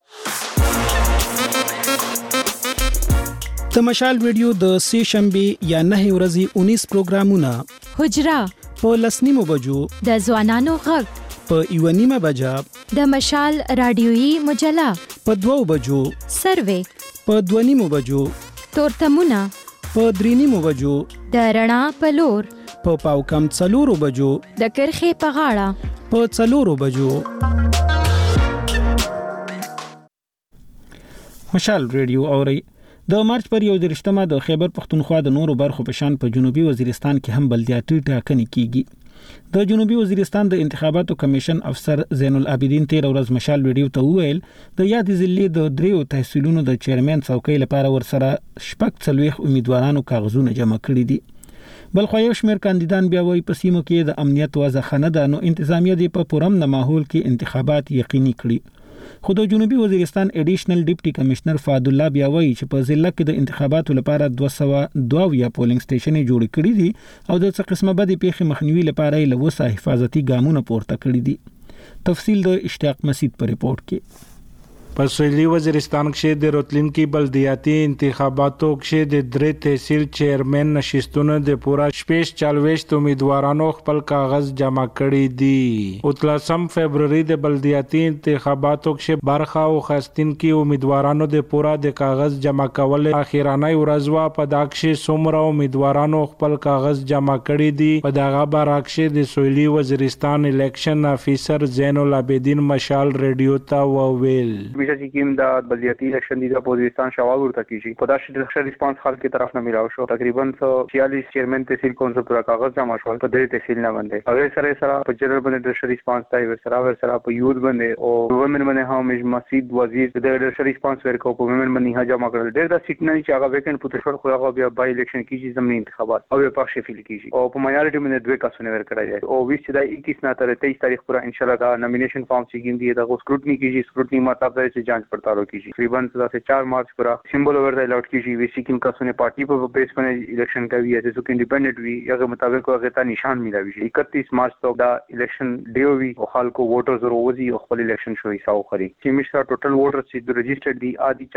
د مشال ویډیو د سه شنبه یا 9 ورځې 19 پروګرامونه حجرا په لسنیمو بجو د ځوانانو غږ په 1:30 بجا د مشال رادیويي مجله په 2 بجو سروې په 2:30 بجو تورتمونه په 3:30 بجو د رڼا په لور په پاو کم 4 بجو د کرخې په غاړه په 4 بجو. مشال ریډیو اوري د مارچ پر 21 د خیبر پختونخوا د نورو برخو په شان په جنوبي وزیرستان کې هم بلدیاتي ټاکنې کیږي. د جنوبي وزیرستان د انتخاباتو کمیشن افسر زین العابدین 13 ورځ مشال ویډیو ته وویل د یاد ضلع د دریو تحصیلونو د چیرمن څوکۍ لپاره ورسره شپږ څلويخ امیدوارانو کاغذونه جمع کړي دي. بل خو یو شمېر کاندیدان بیا وایي په سیمو کې د امنیت وضع ښه نه ده، نو انتظامیه دې په پرامن ماحول کې انتخابات یقیني کړي. خو د جنوبي وزیرستان اډیشنل ډیپټي کمشنر فاد الله بیا وایي چې په ضلع کې د انتخاباتو لپاره 222 پولینګ سټیشنې جوړ کړي دي او د څه قسمه بدې پیښې مخنیوي لپاره یې له وسه حفاظتي ګامونه پورته کړي دي. تفصیل د اشتیاق مسید په ریپورت کې. په سویلي وزیرستان کې د راتلونکي بلدیاتي انتخاباتو کې د درې تحصیل چیرمن نشستونو د پورا 46 امیدوارانو خپل کاغذ جمع کړي دي. او 13 فبرवरी د بلدیاتي انتخاباتو کې برخه واخیستون کې امیدوارانو د پورا د کاغذ جمع کول اخیرانه ورځ په داکشه څومره امیدوارانو خپل کاغذ جمع کړي دي. په دغه برعکس د سویلي وزیرستان الیکشن افیسر زین العابدین مشال ریډیو ته وویل چې کوم د بلدیاتي الیکشن د پوزیشن شوال ورته کیږي په داسې ډیره ریسپانس خلک کی طرف نه ملاو شو. تقریبا 46 چیرمن تحصیل کونسل پر کاغذ جمع شول په دې تحصیل نه باندې. هغه سره په جنرال باندې ډیره ریسپانس دی ورسره په یوث باندې او وومن باندې هم مسجد وزیر د ډیره ریسپانس ورکو په وومن باندې ها جمع کړل. ډیره د سیټ نه چې هغه ویکند پوتې شو خو هغه بیا بای الیکشن کیږي زمینی انتخابات او په شفیل کیږي او په مایورټي باندې دوه کسونه ورکړای دي او 20 د 21 نه تر 23 تاریخ پورې ان شاء الله دا نومینیشن فارم چې کیږي دا سکروټنی کیږي. سکروټنی مطلب دا چې جانچ پڑتال کیږي. تقریبا 4 مارچ پر سمبل ورته الاٹ کیږي وی سیکم کسونه پارٹی په بیس باندې الیکشن کوي یا چې انډیپندنٹ وی هغه مطابق هغه ته نشان ملاوي شي. 31 مارچ تک دا الیکشن ډیو وی او خلکو ووټرز وروزي او خپل الیکشن شوي ساو خري چې مشره ټوټل ووټرز چې رجسٹرډ دي ادي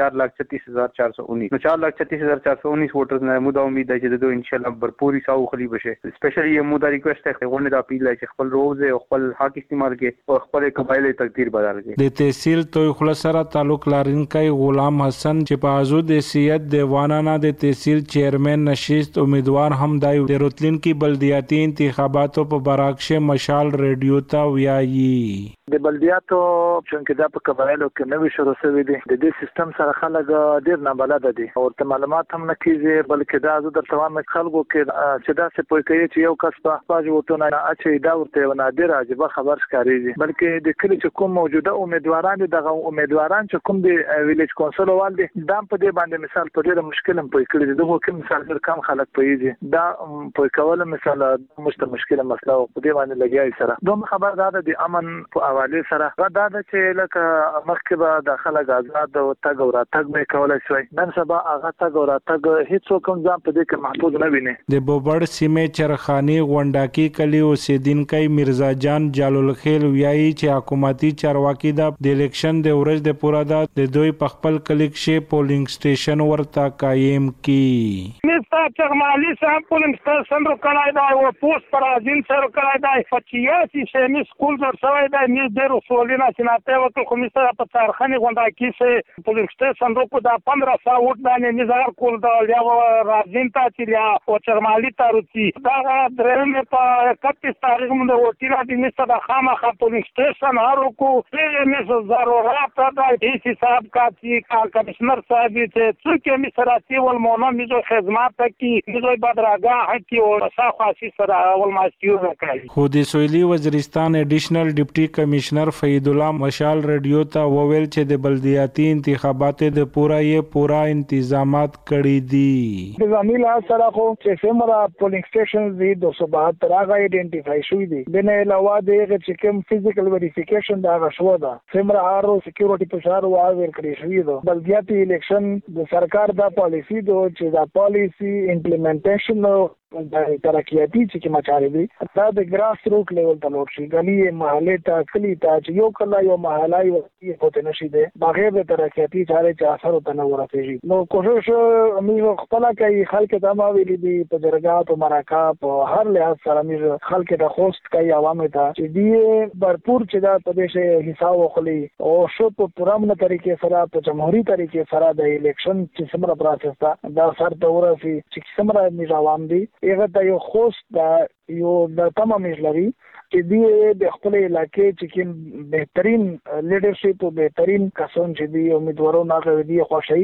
4,36,419 نو 4,36,419 ووټرز نه مودا امید ده چې دوی ان شاء الله برپوري ساو خري بشه. سپیشلی یو مودا ریکوست ته غوښنه د اپیل چې خپل روزه او خپل حق استعمال کړي او خپل قبایلی تقدیر بدل کړي. د تحصیل توي خلاصره تعلق لرونکي غلام حسن چې په آزاد حیثیت دیوانانه د تحصیل چیرمن نشست امیدوار هم دی د راتلونکي بلدیاتي انتخاباتو په برعکس مشال ریډیو ته ویایي د بلدیاتو چې دا په قبایلو کې نوې شروع شوې دي د دې سیستم سره خلک ډیر نه بلد دي او ته معلومات هم نه کیږي بلکې دا د تمام خلکو کې چې دا څه پوي کوي چې یو کس په خپل وټونه اچي دا ورته نادر عجيبه خبر ښکاريږي. بلکې د کلی چې کوم موجوده امیدواران دغه امیدواران چې کوم د ویلیج کونسل وال دي دا په دې باندې مثال په ډیره مشکل هم پوي کړی دغه کوم مثال ډیر کم خلک پوي دا پوي کول مثال مشکله مسله او په دې باندې لګیای سره دوه خبر دا د امن په حواله سره دا چې لکه مخکې به د خلک آزاد او تګ او راتګ به کولای شي نن سبا هغه تګ او راتګ هیڅ کوم ځان په دې کې محدود نه ویني. د بوبړ سیمه چرخانی غونډاکی کلی اوسیدونکو مرزا جان جلال خیل ویایي چې حکومتي چارواکي د الیکشن د ورځ د پورا د دوی په خپل کلیک شي پولینګ سټیشن ورته قائم کی. مستا چرمالی صاحب پولینګ سټیشن رو کړای دا او پوسټ پر ازین سره کړای دا پچیاسی سیمه سکول در سوی دا می ډیرو سولینا چې ناته وکړو خو مستر په چرخانی غونډاکی سه پولینګ سټیشن رو کو دا 1500 وټ باندې نظر کول دا یا راځین تا چې یا او چرمالی تاروتی دا درېمه په 31 تاریخ باندې وټیرا د مستر د خامخا پولینګ سټیشن هارو کو یې مې ضرورت دا هیڅ حساب کا چې کمشنر صاحب چې څوک می سراتی ول مونږ میزو خدمات کی میزو بدراګه کی او صافاسي سره اول ماستیو وکړي. خو د سویلي وزیرستان اډیشنل ډیپټي کمشنر فید الله مشال ریډیو ته وویل چې د بلدیاتي انتخاباتو د پورا انتظامات کړي دي. د زميله سره خو چې سمرا پولینګ سټیشن دي 272 هغه ایډنټیفای شوی دي د نه علاوه د چې کوم فزیکل ویریفیکیشن دا غشو ده سمرا هارو سکیورټي پشار او ور کړی شوی ده. بلدیاتي الیکشن د سرکار دا پالیسی دو چې دا پالیسی امپلیمنټیشن د ترقیاتی چې مچاري دي دا د ګراس روټ لیول ته لوټ شي غلي محله ته کلی ته چې یو کله یو محله یو پته نشي ده بغیر د ترقیاتی چارې چې اثر ته نه ورسېږي. نو کوشش موږ خپل کوي خلک ته ما ویلي دي په درګات او مراکا په هر لحاظ سره موږ خلک ته خوست کوي عوامو ته چې دی برپور چې دا په دې حساب وخلي او شو په پرامنه طریقې سره په جمهوریت طریقې سره د الیکشن چې سمره پروسس دا سر ته ورسي چې سمره موږ عوام دي هغه د یو خوست دا یو د تمام مجلري چې دی د خپل علاقې چې کوم بهترین لیډرشپ او بهترین کسان چې دی امیدوارو نه غوړي خوشي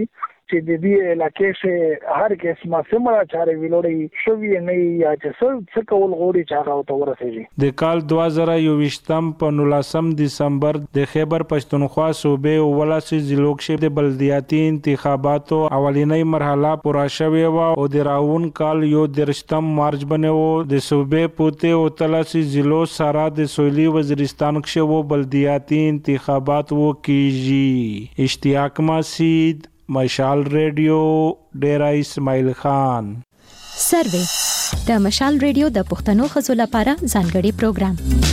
چې د دې علاقې څخه هر قسمه سمره چارې ویلوړي شوی نه یا چې څه کول غوړي چې هغه ته ورسېږي. د کال 2023 په 19 دسمبر د خیبر پښتونخوا صوبې او ولسی ضلعو کې د بلدیاتي انتخاباتو اولینی مرحله پوره شوې و او د راون کال 13 مارچ باندې د صوبې پوته او تلسی ضلعو سره د سویلي وزیرستان کې و بلدیاتي انتخابات و کیږي. اشتیاق مسید، مشال ریډیو، ډیرا اسماعیل خان. سروې د مشال ریډیو د پښتنو خزو لپاره ځانګړي پروګرام.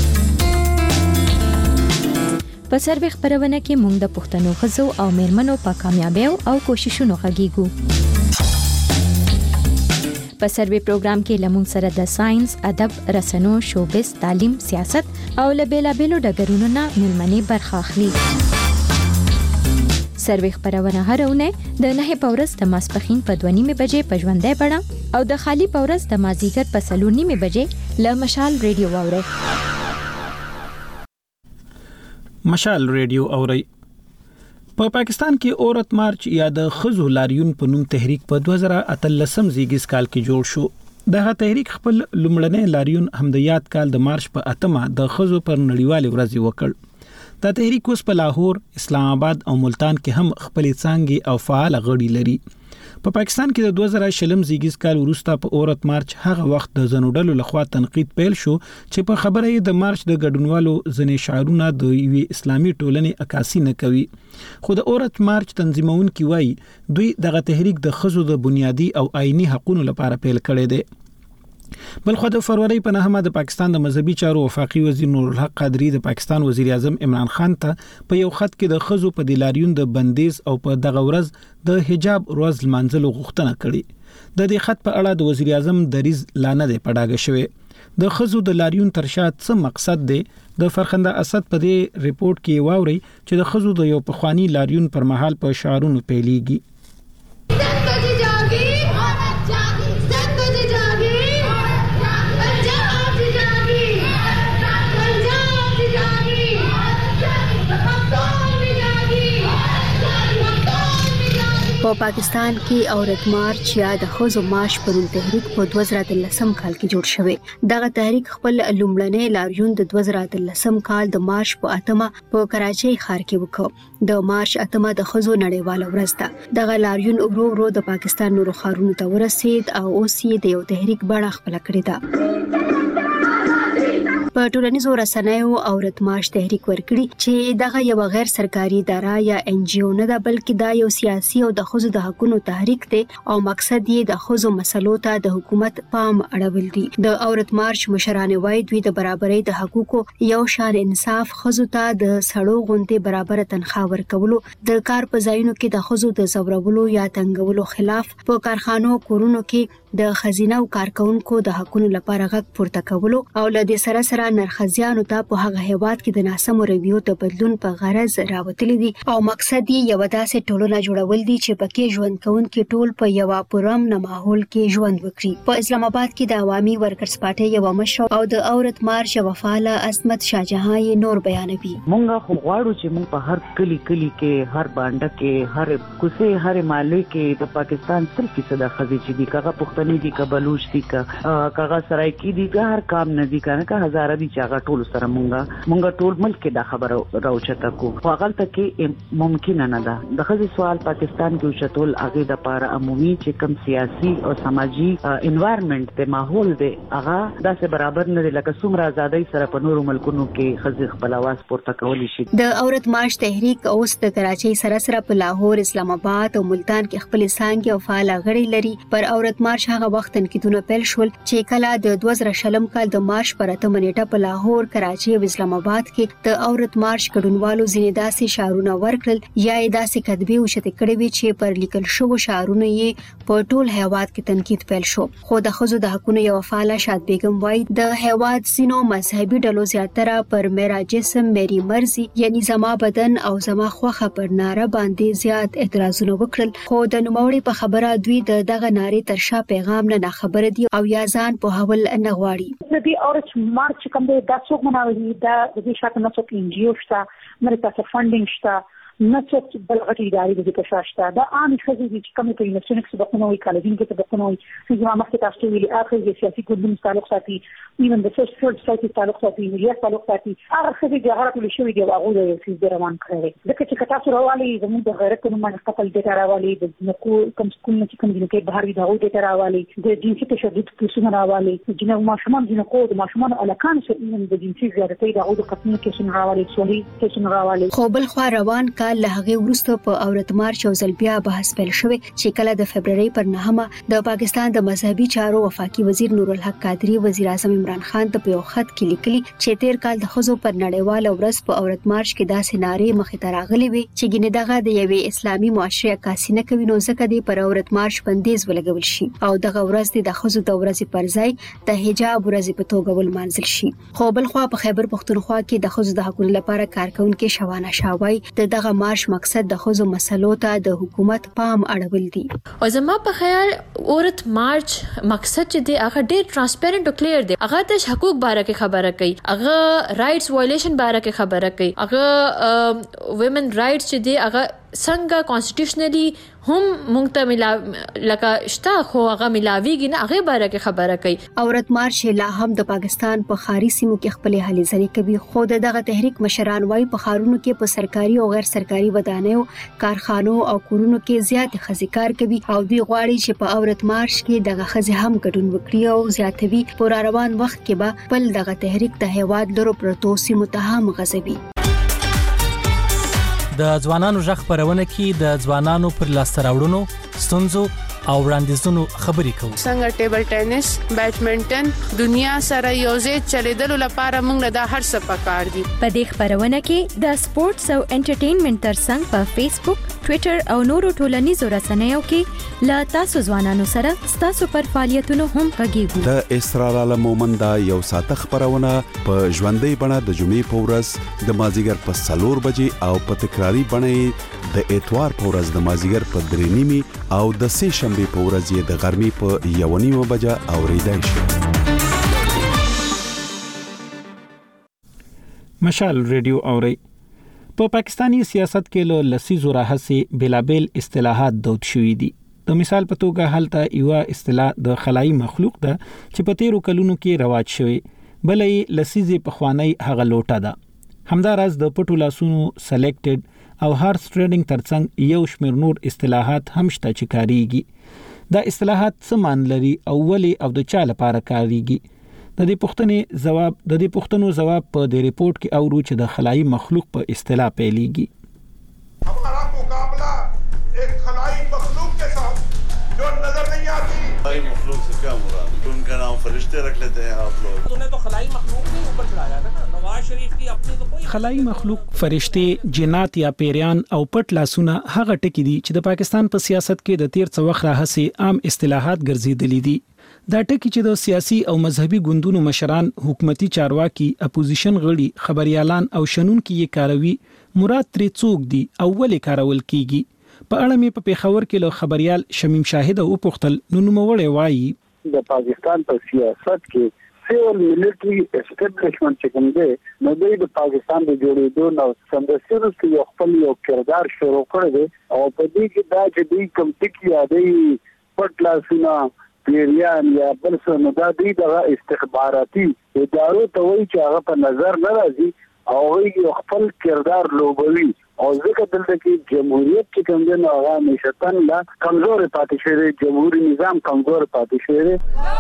په سروې خبرونه کې موږ د پښتنو خزو او میرمنو په کامیابیو او کوششونو غږیږو. په سروې پروګرام کې لمون سره د ساينس، ادب، رسنو، شوبز، تعلیم، سیاست او لبیلابیلو ډګرونو نه ملمنې برخه اخلي. سروې خبرونه هرونه د 9 پورس د ماسپخین په 2:30 بجې په ژوندۍ بڼه او د خالی پورس د مازیګر په 3:30 بجې له مشال ریډیو واوري. مشال ریډیو اوري. په پاکستان کې عورت مارچ یا د خزو لاریون په نوم تحریک په 2013 زیږیز کال کې جوړ شو. دغه تحریک خپل لومړنی لاریون هم د یاد کال د مارچ په 8 د خزو پر نړیوال ورځ وکړ. دا تحریک اوس په لاهور، اسلام آباد او ملتان کې هم خپل څانګې او فعال غړي لري. په پاکستان کې د 2000 زیږیز کال وروسته په عورت مارچ هغه وخت د زنوډلو لخوا تنقید پیل شو چې په خبره یې د مارچ د ګډونوالو ځنې شعارونه د یوې اسلامي ټولنې عکاسي نه کوي. خو د عورت مارچ تنظیمونکي وایي دوی دغه تحریک د خزو د بنیادی او آئینی حقوقو لپاره پیل کړی دی. بلخو د فروری په 9 د پاکستان د مذهبي چارو وفاقي وزیر نور الحق قادری د پاکستان وزیر اعظم عمران خان ته په یو خط کې د خزو په دلاریون د بندیز او په دغه ورځ د حجاب ورځ لمانځلو غوښتنه کړې. د دې خط په اړه د وزیر اعظم دریز لانه ده پډاګه شوی. د خزو د لاریون ترشا څه مقصد دی د فرخنده اسد په دې ریپورت کې واوري چې د خزو د یو پخوانی لاریون پر مهال په شعارونو پیلېږي. په پاکستان کې عورت مارچ یا د خزو مارچ پر تحریک په 2013 کال کې جوړ شوی. دغه تحریک خپل لومړنی لاریون د 2013 کال د مارچ په 8 په کراچۍ ښار کې وکړ. د مارچ 8 د خزو نړیواله ورځ ده. دغه لاریون ورو ورو د پاکستان نورو ښارونو ته ورسید او اوس یې د یو تحریک بڼه خپل کړې ده. په ټولنیزو رسنیو عورت مارچ تحریک ورکړي چې دغه یو غیر سرکاري اداره یا NGO نه ده بلکې دا یو سیاسي او د خزو د حقوقو تحریک دی او مقصد یې د خزو مسلو ته د حکومت پام اړول دي. د عورت مارچ مشران وایي دوی د برابرۍ د حقوقو یو شان انصاف خزو ته د سړو غونډې برابر تنخواه ورکولو د کار په ځایونو کې د خزو د زورولو یا تنګولو خلاف په کارخانو کورونو کې د خزینه او کارکونکو د حقوقو لپاره غږ پورته کولو او له دې سره نرخزیانو ته په هغه هیواد کې د ناسمو رویو د بدلون په غرض راوتلي دي او مقصد یې یو داسې ټولنه جوړول دي چې پکې ژوند کوونکي ټول په یو پرامن ماحول کې ژوند وکړي. په اسلام آباد کې د عوامي ورکرز پارټي یو مشر او د عورت مارچ وفاله عصمت شاهجهان نور بیانوي. مونږ خو غواړو چې مونږ په هر کلی کې هر بانډه کې هر کوڅه هر محله کې د پاکستان 100% خزي چې دي کغه پښتني دي کبلوچ دي کغه سرایکی دي هر کام نه دي کنه که هزار دي چې هغه ټول سره مونږ ټول ملک کې دا خبره راوچته کو خو هغه کې ممکن نه ده. د خزي سوال پاکستان کې اوچتول هغه د لپاره عمومي چې کم سیاسي او سماجی انوایرنمنت ته ماحول دی هغه داسې برابر نه دی لکه څومره ازادۍ سره په نورو ملکونو کې خزي خپل आवाज پورته کولی شي. د عورت مارچ تحریک اوس د کراچۍ سره په لاهور، اسلام آباد او ملتان کې خپل څانګې او فعال غړي لري. پر عورت مارچ هغه وخت انکیدونه پیل شول چې کله د 2000 کال د مارچ پر 8 نیټه په لاهور، کراچۍ او اسلام آباد کې د عورت مارچ ګډونوالو ځینې داسې شعارونه ورکړل یا داسې کتبې وشته کړې وي چې پر لیکل شو شعارونه یې په ټول هیواد کې تنقید پیل شو. خو د خزو د حقوقو یو فعال شاد بیگم وایي د هیواد سینو مذهبي ډلو زیاتره پر میرا جسم میری مرزي یعنی زما بدن او زما خوخه پر ناره باندې زیات اعتراضونه وکړل. خو د نوموړي په خبره دوی دغه ناره ترشا پیغام نه خبر دي او یا ځان په حول نه غواړي. د دې عورت مارچ کوم د څوک مناوي دا د دې شاته نه څوک NGO شته مرته څه فاندینګ شته نه څوک بلغه اداري د کشاشته دا عام خزي چې کومه په یونیورسيټي کې سبقونه وي کالجین کې سبقونه وي چې ما مخکې تاسو ویلي اخر د سیاسي ګوندونو تعلق ساتي ایون د سوشل سايټي تعلق ساتي ملي تعلق ساتي هغه خزي د هغه ټول شوی دی هغه د یو څه روان کړی د کچې تاسو راوالي زموږ د غیرت قانون خپل د راوالي د نکو کوم سکول نه کوم کې بهر دی هغه د راوالي د جنسي تشدد کیسونه راوالي جنو ماشومان جنو د ماشومان الکان چې ایون د جنسي زیاتې د هغه د قتل کیسونه راوالي سولي کیسونه راوالي خو بل خو روان کال له هغه وروسته په اورت مارچ او زلبیا بحث پیل شوی چې کله د فبرवरी پر 9 د پاکستان د مذهبي چارو وفاقي وزیر نور الحق قادری وزیر اعظم عمران خان ته په خط کې لیکلي چې تیر کال د خزو پر نړیوال ورځ په اورت مارچ کې داسې نارې مخې ته راغلي وي چې ګینه دغه د یوې اسلامي معاشره عکاسي نه کوي نو ځکه دی پر اورت مارچ بندیز ولګول شي او دغه ورځ د خزو د ورځې پر ځای د حجاب ورځې په توګه ولمانځل شي خو بل خو په خیبر پختونخوا کې د خزو د حقوقو لپاره کارکونکو شوانه شاوای دغه مارش مقصد د خزو مسلو ته د حکومت پام اړول دي او زما په خیال اورت مارچ مقصد چې دی هغه ډیر ترانسپیرنت او کلیر دی هغه د حقوق باره کې خبره کوي هغه رائټس وایلیشن باره کې خبره کوي هغه ویمن رائټس چې دی هغه څنګه کانسټیټیوشنلی هم مونږ ته لکه شته خو هغه ملاویږي نه هغه باره کې خبره کوي اورت مارچ لا هم د پاکستان په خاري سیمو کې خپل هلې ځلې کوي خو دغه تحریک مشران وايي په خارونو کې په سرکاري او غیر سرکاري ودانیو کارخانو او کورونو کې زیات خزیکار کوي او دوی غواړي چې په اورت مارچ کې دغه خزي هم ګډون وکړي او زیاتوي پر روان وخت کې به بل دغه تحریک د هیواد لرو پروتو سیمو ته هم غځوي د ځوانانو ژغ خبرونه کې د ځوانانو پر لاسته راوړنو ستونزو او وړاندیزونو خبرې کوو څنګه ټیبل ټینس بیډمنټن دنیا سره یوځای چلیدلو لپاره موږ له هر څه پکار دي په دې خبرونه کې د سپورتس او انټرټینمنټ ترڅنګ په فیسبوک ټوئیټر او نورو ټولنیزو رسنیو کې لا تاسو ځوانانو سره تاسو پر فعالیتونو هم غږیږو د اسرار عالم مومندا یو ساته خبرونه په ژوندۍ بڼه د جمعې په ورځ د مازیګر په 4 بجې او په تکراری بڼه د اتوار په ورځ د مازیګر په 3:30 او د سه شنبه په ورځ د غرمې په 1:30 بجې اوریدای شي. مشال ریډیو اوري په پاکستانی سیاست کې له لسیزو راهسي بلابل اصطلاحات دود شوې دي. د مثال په توګه هلته یو اصطلاح د خلای مخلوق ده چې په تیرو کلونو کې رواج شوی بلې لسیزي په خوانی هغه لوټه ده. همدارس د پټو لاسونو سلیکټډ او هارس ټریډینګ ترڅنګ یو شمېر نور اصطلاحات هم شته چې کاریږي. دا اصطلاحات څه معنی لري او ولې او د چا لپاره کاریږي؟ د دې پوښتنو جواب په دې ریپورت کې اورو چې د خلای مخلوق په اصطلاح پیلېږي. हमारा मुकाबला एक खलाई मखलूक के साथ जो नजर नहीं आती. खलाई मखलूक से क्या मुराद? उनका नाम फरिश्ते रख लेते हैं आप लोग. तूने तो खलाई मखलूक के ऊपर चढ़ाया था ना. नवाज शरीफ की अपनी तो कोई خلای مخلوق فرشته جنات یا پیریان او پټ لاسونه هغه ټکی دي چې د پاکستان په سیاست کې د تیر څو وخت راهسي عام اصطلاحات ګرځیدلې دي. دا ټکی چې د سیاسي او مذهبي ګوندونو مشران حکومتي چارواکي اپوزیشن غړي خبريالان او شنونکي یې کاروي مراد ترې څوک دي او ولې کارول کیږي. په اړه مې په پیښور کې له خبريال شمیم شاهد او پختل نوموړی وایي د پاکستان په سیاست کې سیول ملټری اسټابلیشمنت چې کوم دی نو د پاکستان د جوړېدو نو سمدستانو کې یو خپل یو کردار شروع کړی دی او په دې کې دا چې دوی کوم ټکی یادې پټ لاسونه پیریان یا بل څه نو دا دوی د استخباراتي ادارو ته وایي چې هغه په نظر نه راځي او یو خپل کردار لوبوي او ځکه دلته کې جمهوریت چې کوم دی نو هغه نشتن لا کمزور پاتې شوی جمهوریت نظام کمزور پاتې شوی.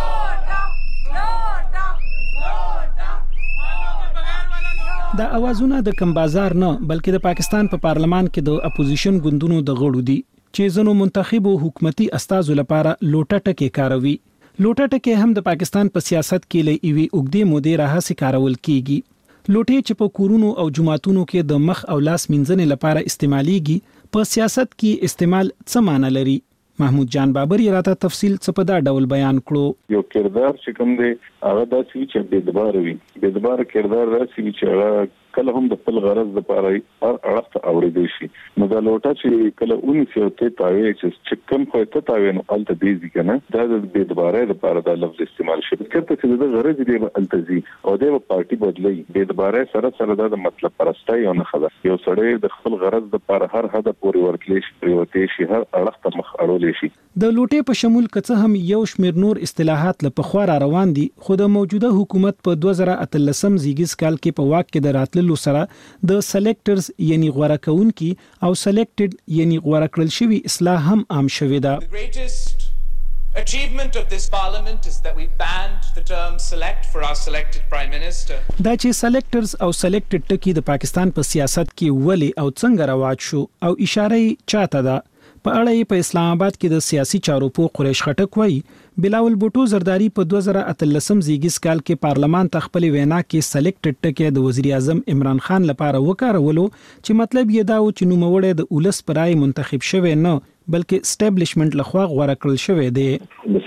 دا اوازونه د کم بازار نه بلکې د پاکستان په پارلمان کې د اپوزیشن ګوندونو د غړو دي چې زنو منتخبو حکومتي استازو لپاره لوټه ټکی کاروي. لوټه ټکی هم د پاکستان په سیاست کې لې ایوي اوګدې مودې راهسي کارول کیږي. لوټې چې په کورونو او جماعتونو کې د مخ او لاس منځنې لپاره استعماليږي په سیاست کې استعمال څه معنی لري؟ محمود جان بابر یې راته تفصیل څه په دا ډول بیان کړو. یو کردار چې کوم دی هغه داسې چې بېدبار وي. بېدبار کردار داسې چې هغه کله هم د خپل غرض لپاره اړخ اوریدي شي. نو دا لوټه چې کله اونې ته تاوي چې کوم خو ته تاوي نو الته دیږي کنه دا د بیدبارۍ لپاره دا لفظ استعمال شي. کله چې د غرض دی التزي او د پارټي بدلی بیدبارۍ سره دا د مطلب پرستای او نه خبر یو سړی د خپل غرض لپاره هر هدف پورې ورکلی شي پریوتي شي هر اړخ ته مخ اړول شي. د لوټې په شمول کڅه هم یو شمیر نور اصطلاحات له پخوا روان دي خو د موجوده حکومت په 2013 زیږیز کال کې په واک کې د راتللو سره د سلیکټرز یعنی غوړه کونکي او سلیکټډ یعنی غوړه کړل شوی اصطلاح هم عام شوی ده. Achievement of this parliament is that we banned the term select for our selected prime minister. دا چې سلیکټرز او سلیکټډ ټکی د پاکستان په سیاست کې ولې او څنګه رواج شو او اشاره چاته ده په اړه په اسلام آباد کې د سیاسي چارو په قریش خټک وایي بلاول بوټو زرداری په 2013 زیږیز کال کې پارلمان ته خپل وینا کې سلیکټډ ټکی د وزیر اعظم عمران خان لپاره وکارولو چې مطلب یې دا و چې نوموړی د اولس پرای منتخب شوی نه بلکې اسټابلیشمنت لخوا غوړه کړل شوی دی. د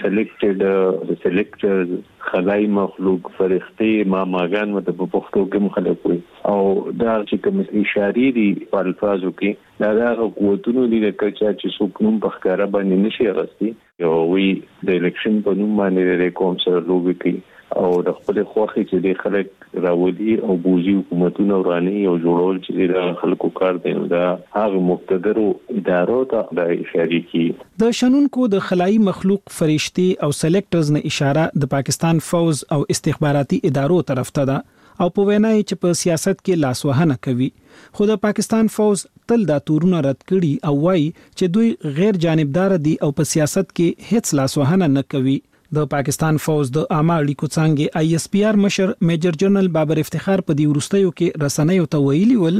سلیکټر خلای مخلوق فرښتې ماګان مت په پښتو کې مخالف وي او دا چې کوم اشاره دي په الفاظو کې دا قوتونو دي چې څوک نوم په ښکارا باندې نشي غوښتي یو وی د الیکشن په نوم باندې د کوم سره لوبي کوي او د خپل خوخي چې د خلک راولي او بوزي حکومتونه وراني او جوړول چې د خلکو کار دی دا هغه مقتدرو ادارو ته د اشاره کی د شنونکو د خلای مخلوق فرشتي او سلیکټرز نه اشاره د پاکستان فوز او استخباراتي ادارو طرف ته ده او په وینای چې په سیاست کې لاسوهنه کوي خو د پاکستان فوز تل دا تورونه رد کړي او وایي چې دوی غیر جانبدار دي او په سیاست کې هیڅ لاسوهنه نه کوي. د پاکستان فوز د عامه اړیکو څنګه آی اس پی آر مشر میجر جنرال بابر افتخار په دی ورستیو کې رسنیو ته ویلي ول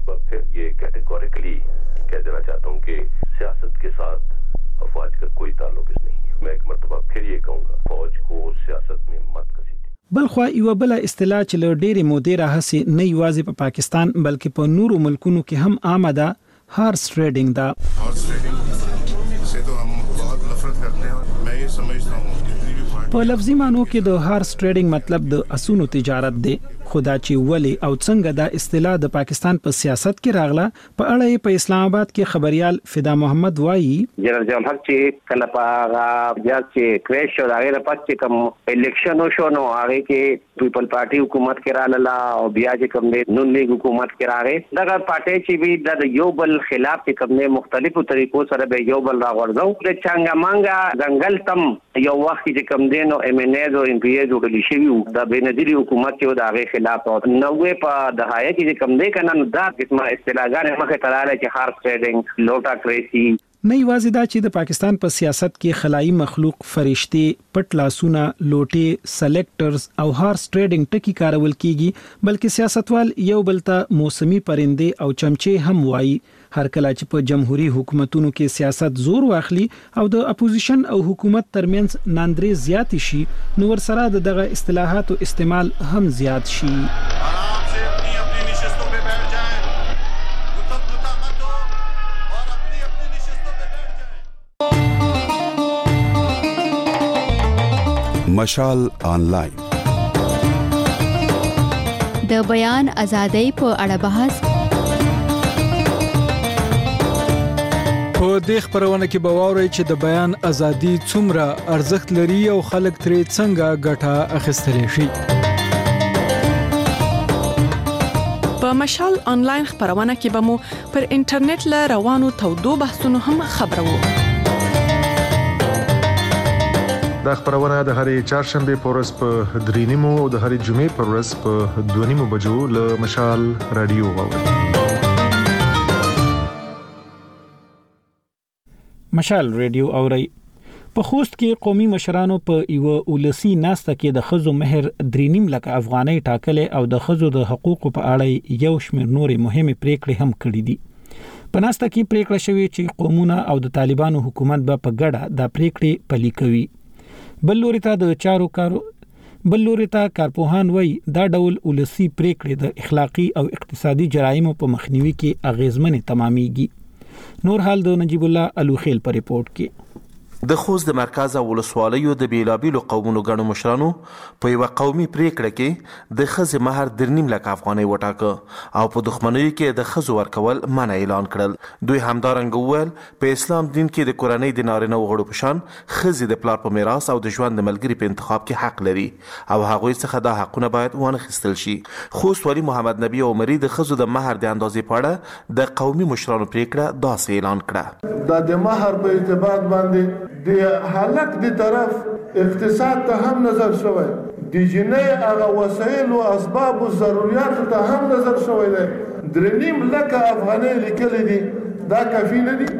ये कैटेगोरिकली कह देना चाहता हूँ कि सियासत के साथ अफवाज का कोई ताल्लुक नहीं है. मैं एक मर्तबा फिर ये कहूँगा फौज को सियासत में मत घसीटें. بلخوا یو بل اصطلاح چې له ډېرې مودې راهسي نه یوازې په پاکستان بلکې په نورو ملکونو کې هم عامه ده هارس ټریډینګ ده. हॉर्स ट्रेडिंग से तो हम बहुत नफरत करते हैं. मैं ये समझता हूँ په لفظي معنی کې د هارس ټریډینګ مطلب د اسونو تجارت دی خدا چې ولی او څنګه دا اصطلاح د پاکستان په سیاست کې راغله په اړه په اسلام آباد کې خبريال فدا محمد وایي جنرال جمهور چې کله په جاز چې کریش او هغه پات چې کوم الیکشن شو نو هغه کې پیپل پارټي حکومت کې رااله او بیا چې کوم نون لیگ حکومت کې راغی دا پارټي چې وی د یو بل خلاف چې کوم مختلفو طریقو سره به یو بل راغورځو د چانګا مانګا ځنګل تم یو وخت چې کوم دینو ام ان ای او ام پی ای جوړل شي د بنظیری حکومت چې د هغه خلاف او نوې په دهایه کې کوم دی کنه نو دا قسمه اصطلاحګان مخه تراله چې هارس ټریډینګ لوټا کریسی نه یوازې دا چې د پاکستان په سیاست کې خلای مخلوق فرشتي پټ لاسونه لوټي سلیکټرز او هارس ټریډینګ ټکی کارول کیږي بلکې سیاستوال یو بل ته موسمي پرنده او چمچې هم وایي هر کله چې په جمهوریت حکومتونو کې سیاست زور واخلي او د اپوزیشن او حکومت ترمنځ ناندري زیات شي نو ورسره دغه اصطلاحاتو استعمال هم زیات شي. مشال آنلاین د بیان ازادۍ په اړه بحث په دې خبرونه کې به واورئ چې د بیان ازادي څومره ارزښت لري او خلک ترې څنګه ګټه اخیستلی شي. په مشال آنلاین خبرونه کې به مو پر انټرنیټ له روانو تودو بحثونو هم خبرو. دا خبرونه د هرې چهارشنبه په ورځ په 3:30 او د هرې جمعې په ورځ په 2:30 بجو له مشال رادیو واورئ. مشال رادیو اوري په خوست کې قومي مشرانو په یو اولسی ناسته کې د خزو مهر 3.5 لک افغانۍ ټاکلې او د خزو د حقوقو په اړه یو شمېر نورې مهمه پریکړې هم کړې دي. په ناسته کې پریکړه شوې چې قومونه او د طالبانو حکومت به په ګډه د پریکړې پلي کوي. بل لوري ته کارپوهان وایي دا ډول اولسی پریکړې د اخلاقی او اقتصادي جرایمو په مخنیوي کې اغیزمنې تمامېږي. نور حال د نجیب الله الوخیل پر ریپورت کې د خوست د مرکز او ولسوالیو د بیلابیلو قومونو ګڼو مشرانو په یوه قومي پریکړه کې د ښځې مهر 3.5 لک افغانۍ وټاکه او په دښمنیو کې د ښځو ورکول منع اعلان کړل. دوی همدارنګه وویل په اسلام دین کې د کورنۍ د نارینه غړو په شان ښځې د پلار په میراث او د ژوند د ملګري په انتخاب کې حق لري او هغوی څخه دا حقونه باید وانخیستل شي. خوست والي محمد نبی عمري د ښځو د مهر د اندازې په اړه د قومي مشرانو پریکړه داسې اعلان کړه. دا د مهر په اعتبار باندې د حالت د طرف اقتصاد ته هم نظر شوی، د جنۍ هغه وسایل او اسباب او ضرورت ته هم نظر شوی دی. 3.5 لک افغانۍ لیکلي دي، دا کافي نه دي؟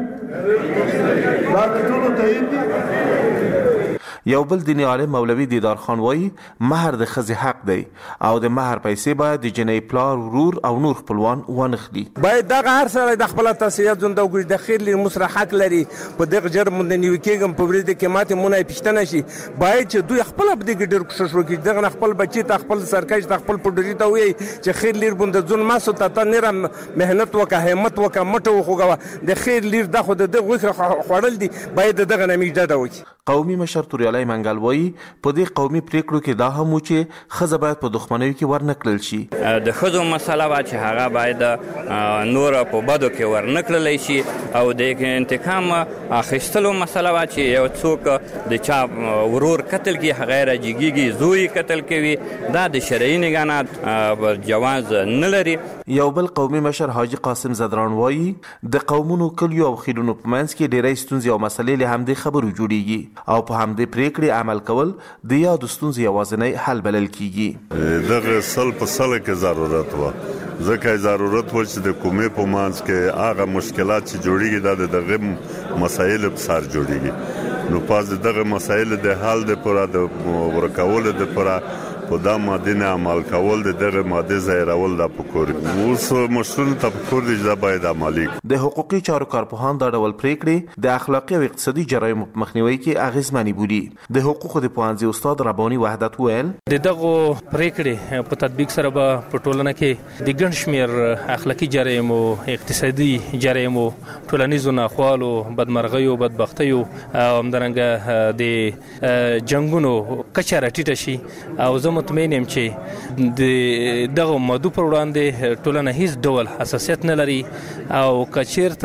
دا د ټولو تایید دي. یو بل دیني عالم مولوي دیدار خان وایي مهر د ښځې حق دی او د مهر پیسې باید د جنۍ پلار، ورور او نور خپلوان وانخلي. باید دغه هر سړی د خپله تصفیه ژوند وکړي، د خیر لري مسره حق لري. په دغه جرم باندې نیوي کېږم په ورځ کې ماتې مونږ یې پوښتنه شي. باید چې دوی خپله په دې کې ډېر کوښښ وکړي، دغه نه خپل بچي ته، خپل سرکش ته، خپل پوډري ته ووایي چې خیر لیر باندې ځون ماسو ته نره محنت وکړه، همت وکړه، مټه وخوږوه. د خیر لیر دا خو د دغه غوښې خوړل دي، باید د دغه نه موږ ډډه وکړي. قومي مشر توریالی منګل وایي په دې قومي پریکړو کې دا هم و چې ښځه باید په دښمنیو کې ورنکړل شي. د ښځو مسله وه چې هغه باید نور په بدو کې ورنکړلی شي او د انتقام اخیستلو مسله وه چې یو څوک د چا ورور قتل کړي، هغه یې راجګېږي، زوی قتل کوي. دا د شرعي نګانات جواز نه لري. یو بل قومي مشر حاجي قاسم زدران وایي د قومونو، کلیو او خیلونو په منځ کې ډېری ستونزې او مسلې له همدې خبرو جوړیږي او په همدې پریکړې عمل کول د یادو ستونزې یوازینی حل بلل کیږي. دغه سل په سل کې ضرورت و، ځکه ضرورت و چې د قومي په منځ کې هغه مشکلات چې جوړیږي دا دغه مسایل په سر جوړیږي. نو پاس دغه مسایل د حل لپاره د ورکول لپاره په دا ماده نه عمل کول، دغه ماده ځایرول د پکور اوس مشروع تفکر دی چې باید عملي. د حقوقي چارو کارپوهان دا ډول پریکړې د اخلاقي او اقتصادي جرایمو په مخنیوي کې اغیزمنې بولي. د حقوقو د پوهنځي استاد رباني وحدت ویل د دغه پریکړې په تطبیق سره به په ټولنه کې د ګڼ شمېر اخلاقي جرایمو، اقتصادي جرایمو، ټولنیزو ناخوالو، بدمرغیو، بدبختیو او همدارنګه د جنګونو کچه راټیټه شي. او زه مطمئن یم چې د دغه مادو پر وړاندې ټولنه هیڅ ډول حساسیت نه لري او که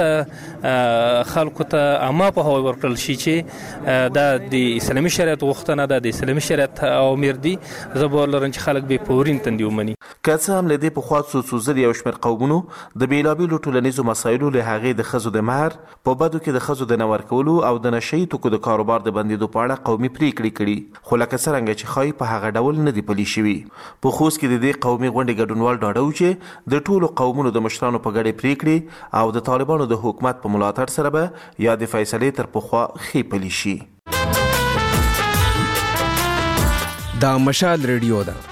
چیرته خلکو ته عامه پوهاوی ورکړل شي چې دا د اسلامي شریعت غوښتنه ده، د اسلامي شریعت اوامر دي، زه باور لرم چې خلک به په ورین تندي ومني. که څه هم له دې پخوا څو ځلې یو شمېر قومونو د بېلابېلو ټولنیزو مسایلو له هغې د ښځو د مهر په بدو کې د ښځو د نه ورکولو او د نشه یي توکو د کاروبار د بندېدو په اړه قومي پریکړې کړي، خو لکه څرنګه چې ښایي په هغه ډول نه دي پلي شوي. په خوست کې د دې قومي غونډې ګډونوال ډاډه و چې د ټولو قومونو د مشرانو په ګډې پریکړې او د طالبانو د حکومت په ملاتړ سره به یا د فیصلې تر پخوا ښې پلي شي. دا مشال ریډیو ده.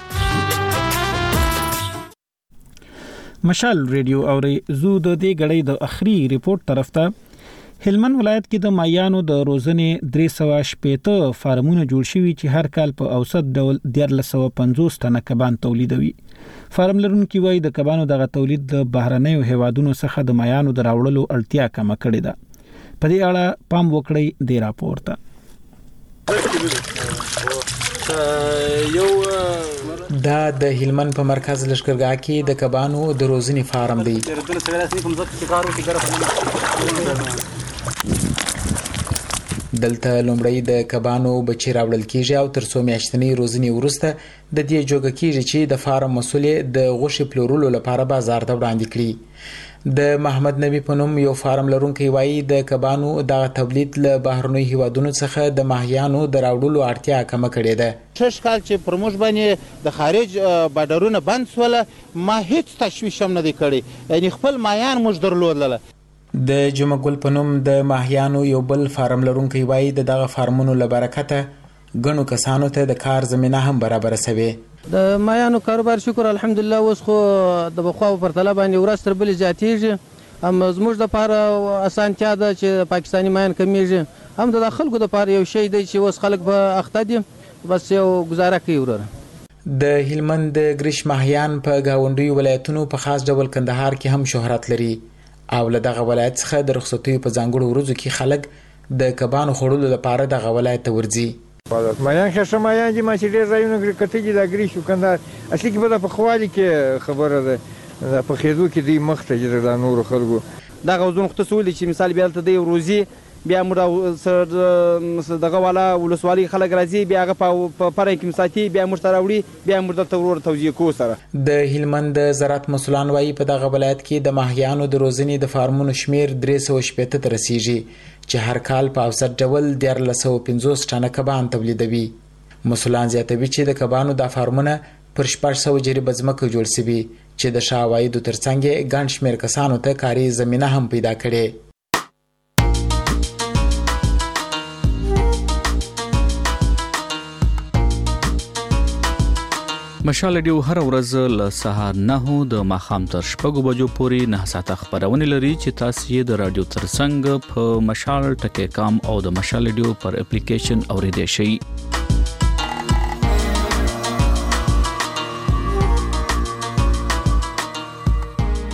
مشال ریډیو اوري زو د دې غړې د اخري ریپورت طرف ته. هلمند ولایت کې د مایانو د روزنې 380 فارمونه جوړ شوي چې هر کال په اوسط ډول 1350 تنه کبان تولیدوي. فارم لرونکي وایي د کبانو دغه تولید د بهرنیو هیوادونو څخه د مایانو د راوړلو اړتیا کمه کړې ده. په دې اړه پام وکړئ د راپور ته. دا د هلمند په مرکز لشکرګاه کې د کبانو د روزنې فارم دی. دلته لومړی د کبانو بچي راوړل کیږي او تر څو میاشتنۍ روزنې وروسته د دې جوګه کیږي چې د فارم مسؤل د غوښې پلورلو لپاره بازار ته وړاندې کړي. د محمد نبی په نوم یو فارم لرونکی وایي د کبانو د تولید له بهرنیو هیوادونو څخه د ماهیانو د راوړلو اړتیا کمه کړې ده. شش کال چې پر موږ باندې د خارج بارډرونه بند سوله، ما هیڅ تشویش هم نه دی کړی، یعنی خپل ماهیان موږ درلودل. د جمعه ګل په نوم د ماهیانو یو بل فارم لرونکی وایي د دغه فارمونو له برکته ګڼو کسانو ته د کار زمینه هم برابره شوې. د مایانو کاروبار شکر الحمدلله اوس خو د بخوا په پرتله باندې ورځ تر بلې زیاتېږي. هم زموږ دپاره اسانتیا ده چې پاکستاني مایان کمیږي، هم د خلکو دپاره یو شی دی چې اوس خلک په اخته دي، بس یو گزاره کوي وروره. د هلمند د ګریش ماهیان په گاونډیو ولایتونو په خاص ډول کندهار کې هم شهرت لري او له دغه ولایت څخه د رخصتیو په ځانګړو ورځو کې خلک د کبانو خوړلو لپاره دغه ولایت ته ورځي. مایان ښه مایان دي ما چې ډېر ځایونه کتلي د ګریشو کندهار اصلي کې به د پخوالي کې خبره ده د پخېدو کې دوی مخته دي د نورو خلکو دغه وزن خو څه ولي چې مثال بیا دلته دی روزي بیا موږ دغه والا ولسوالۍ خلک راځي بیا هغه په پرای کې مساتي بیا موږ ته راوړي بیا موږ دلته ورور توزیع کوو سره. د هلمند زراعت مسؤلان وایي په دغه ولایت کې د ماهیانو د روزنې د فارمونو شمیر 360 ته رسیږي چې هر کال په اوسط ډول 1350 ټنه کبان تولیدوي. مسؤلان زیاتوي چې د کبانو د فارمونه پر 600 جریبه ځمکه جوړ شوي چې د ښه عوایدو ترڅنګ ګڼ شمېر کسانو ته کاري زمینه هم پیدا کړې. مشال ریډیو هر ورځ له سهار 9 د ماښام تر 6 بجو پورې 9 ساعته خبرونه لري چې تاسو یې د رادیو ترڅنګ په مشال ټکی کام او د مشال ریډیو پر اپلیکیشن اوریدئ شئ.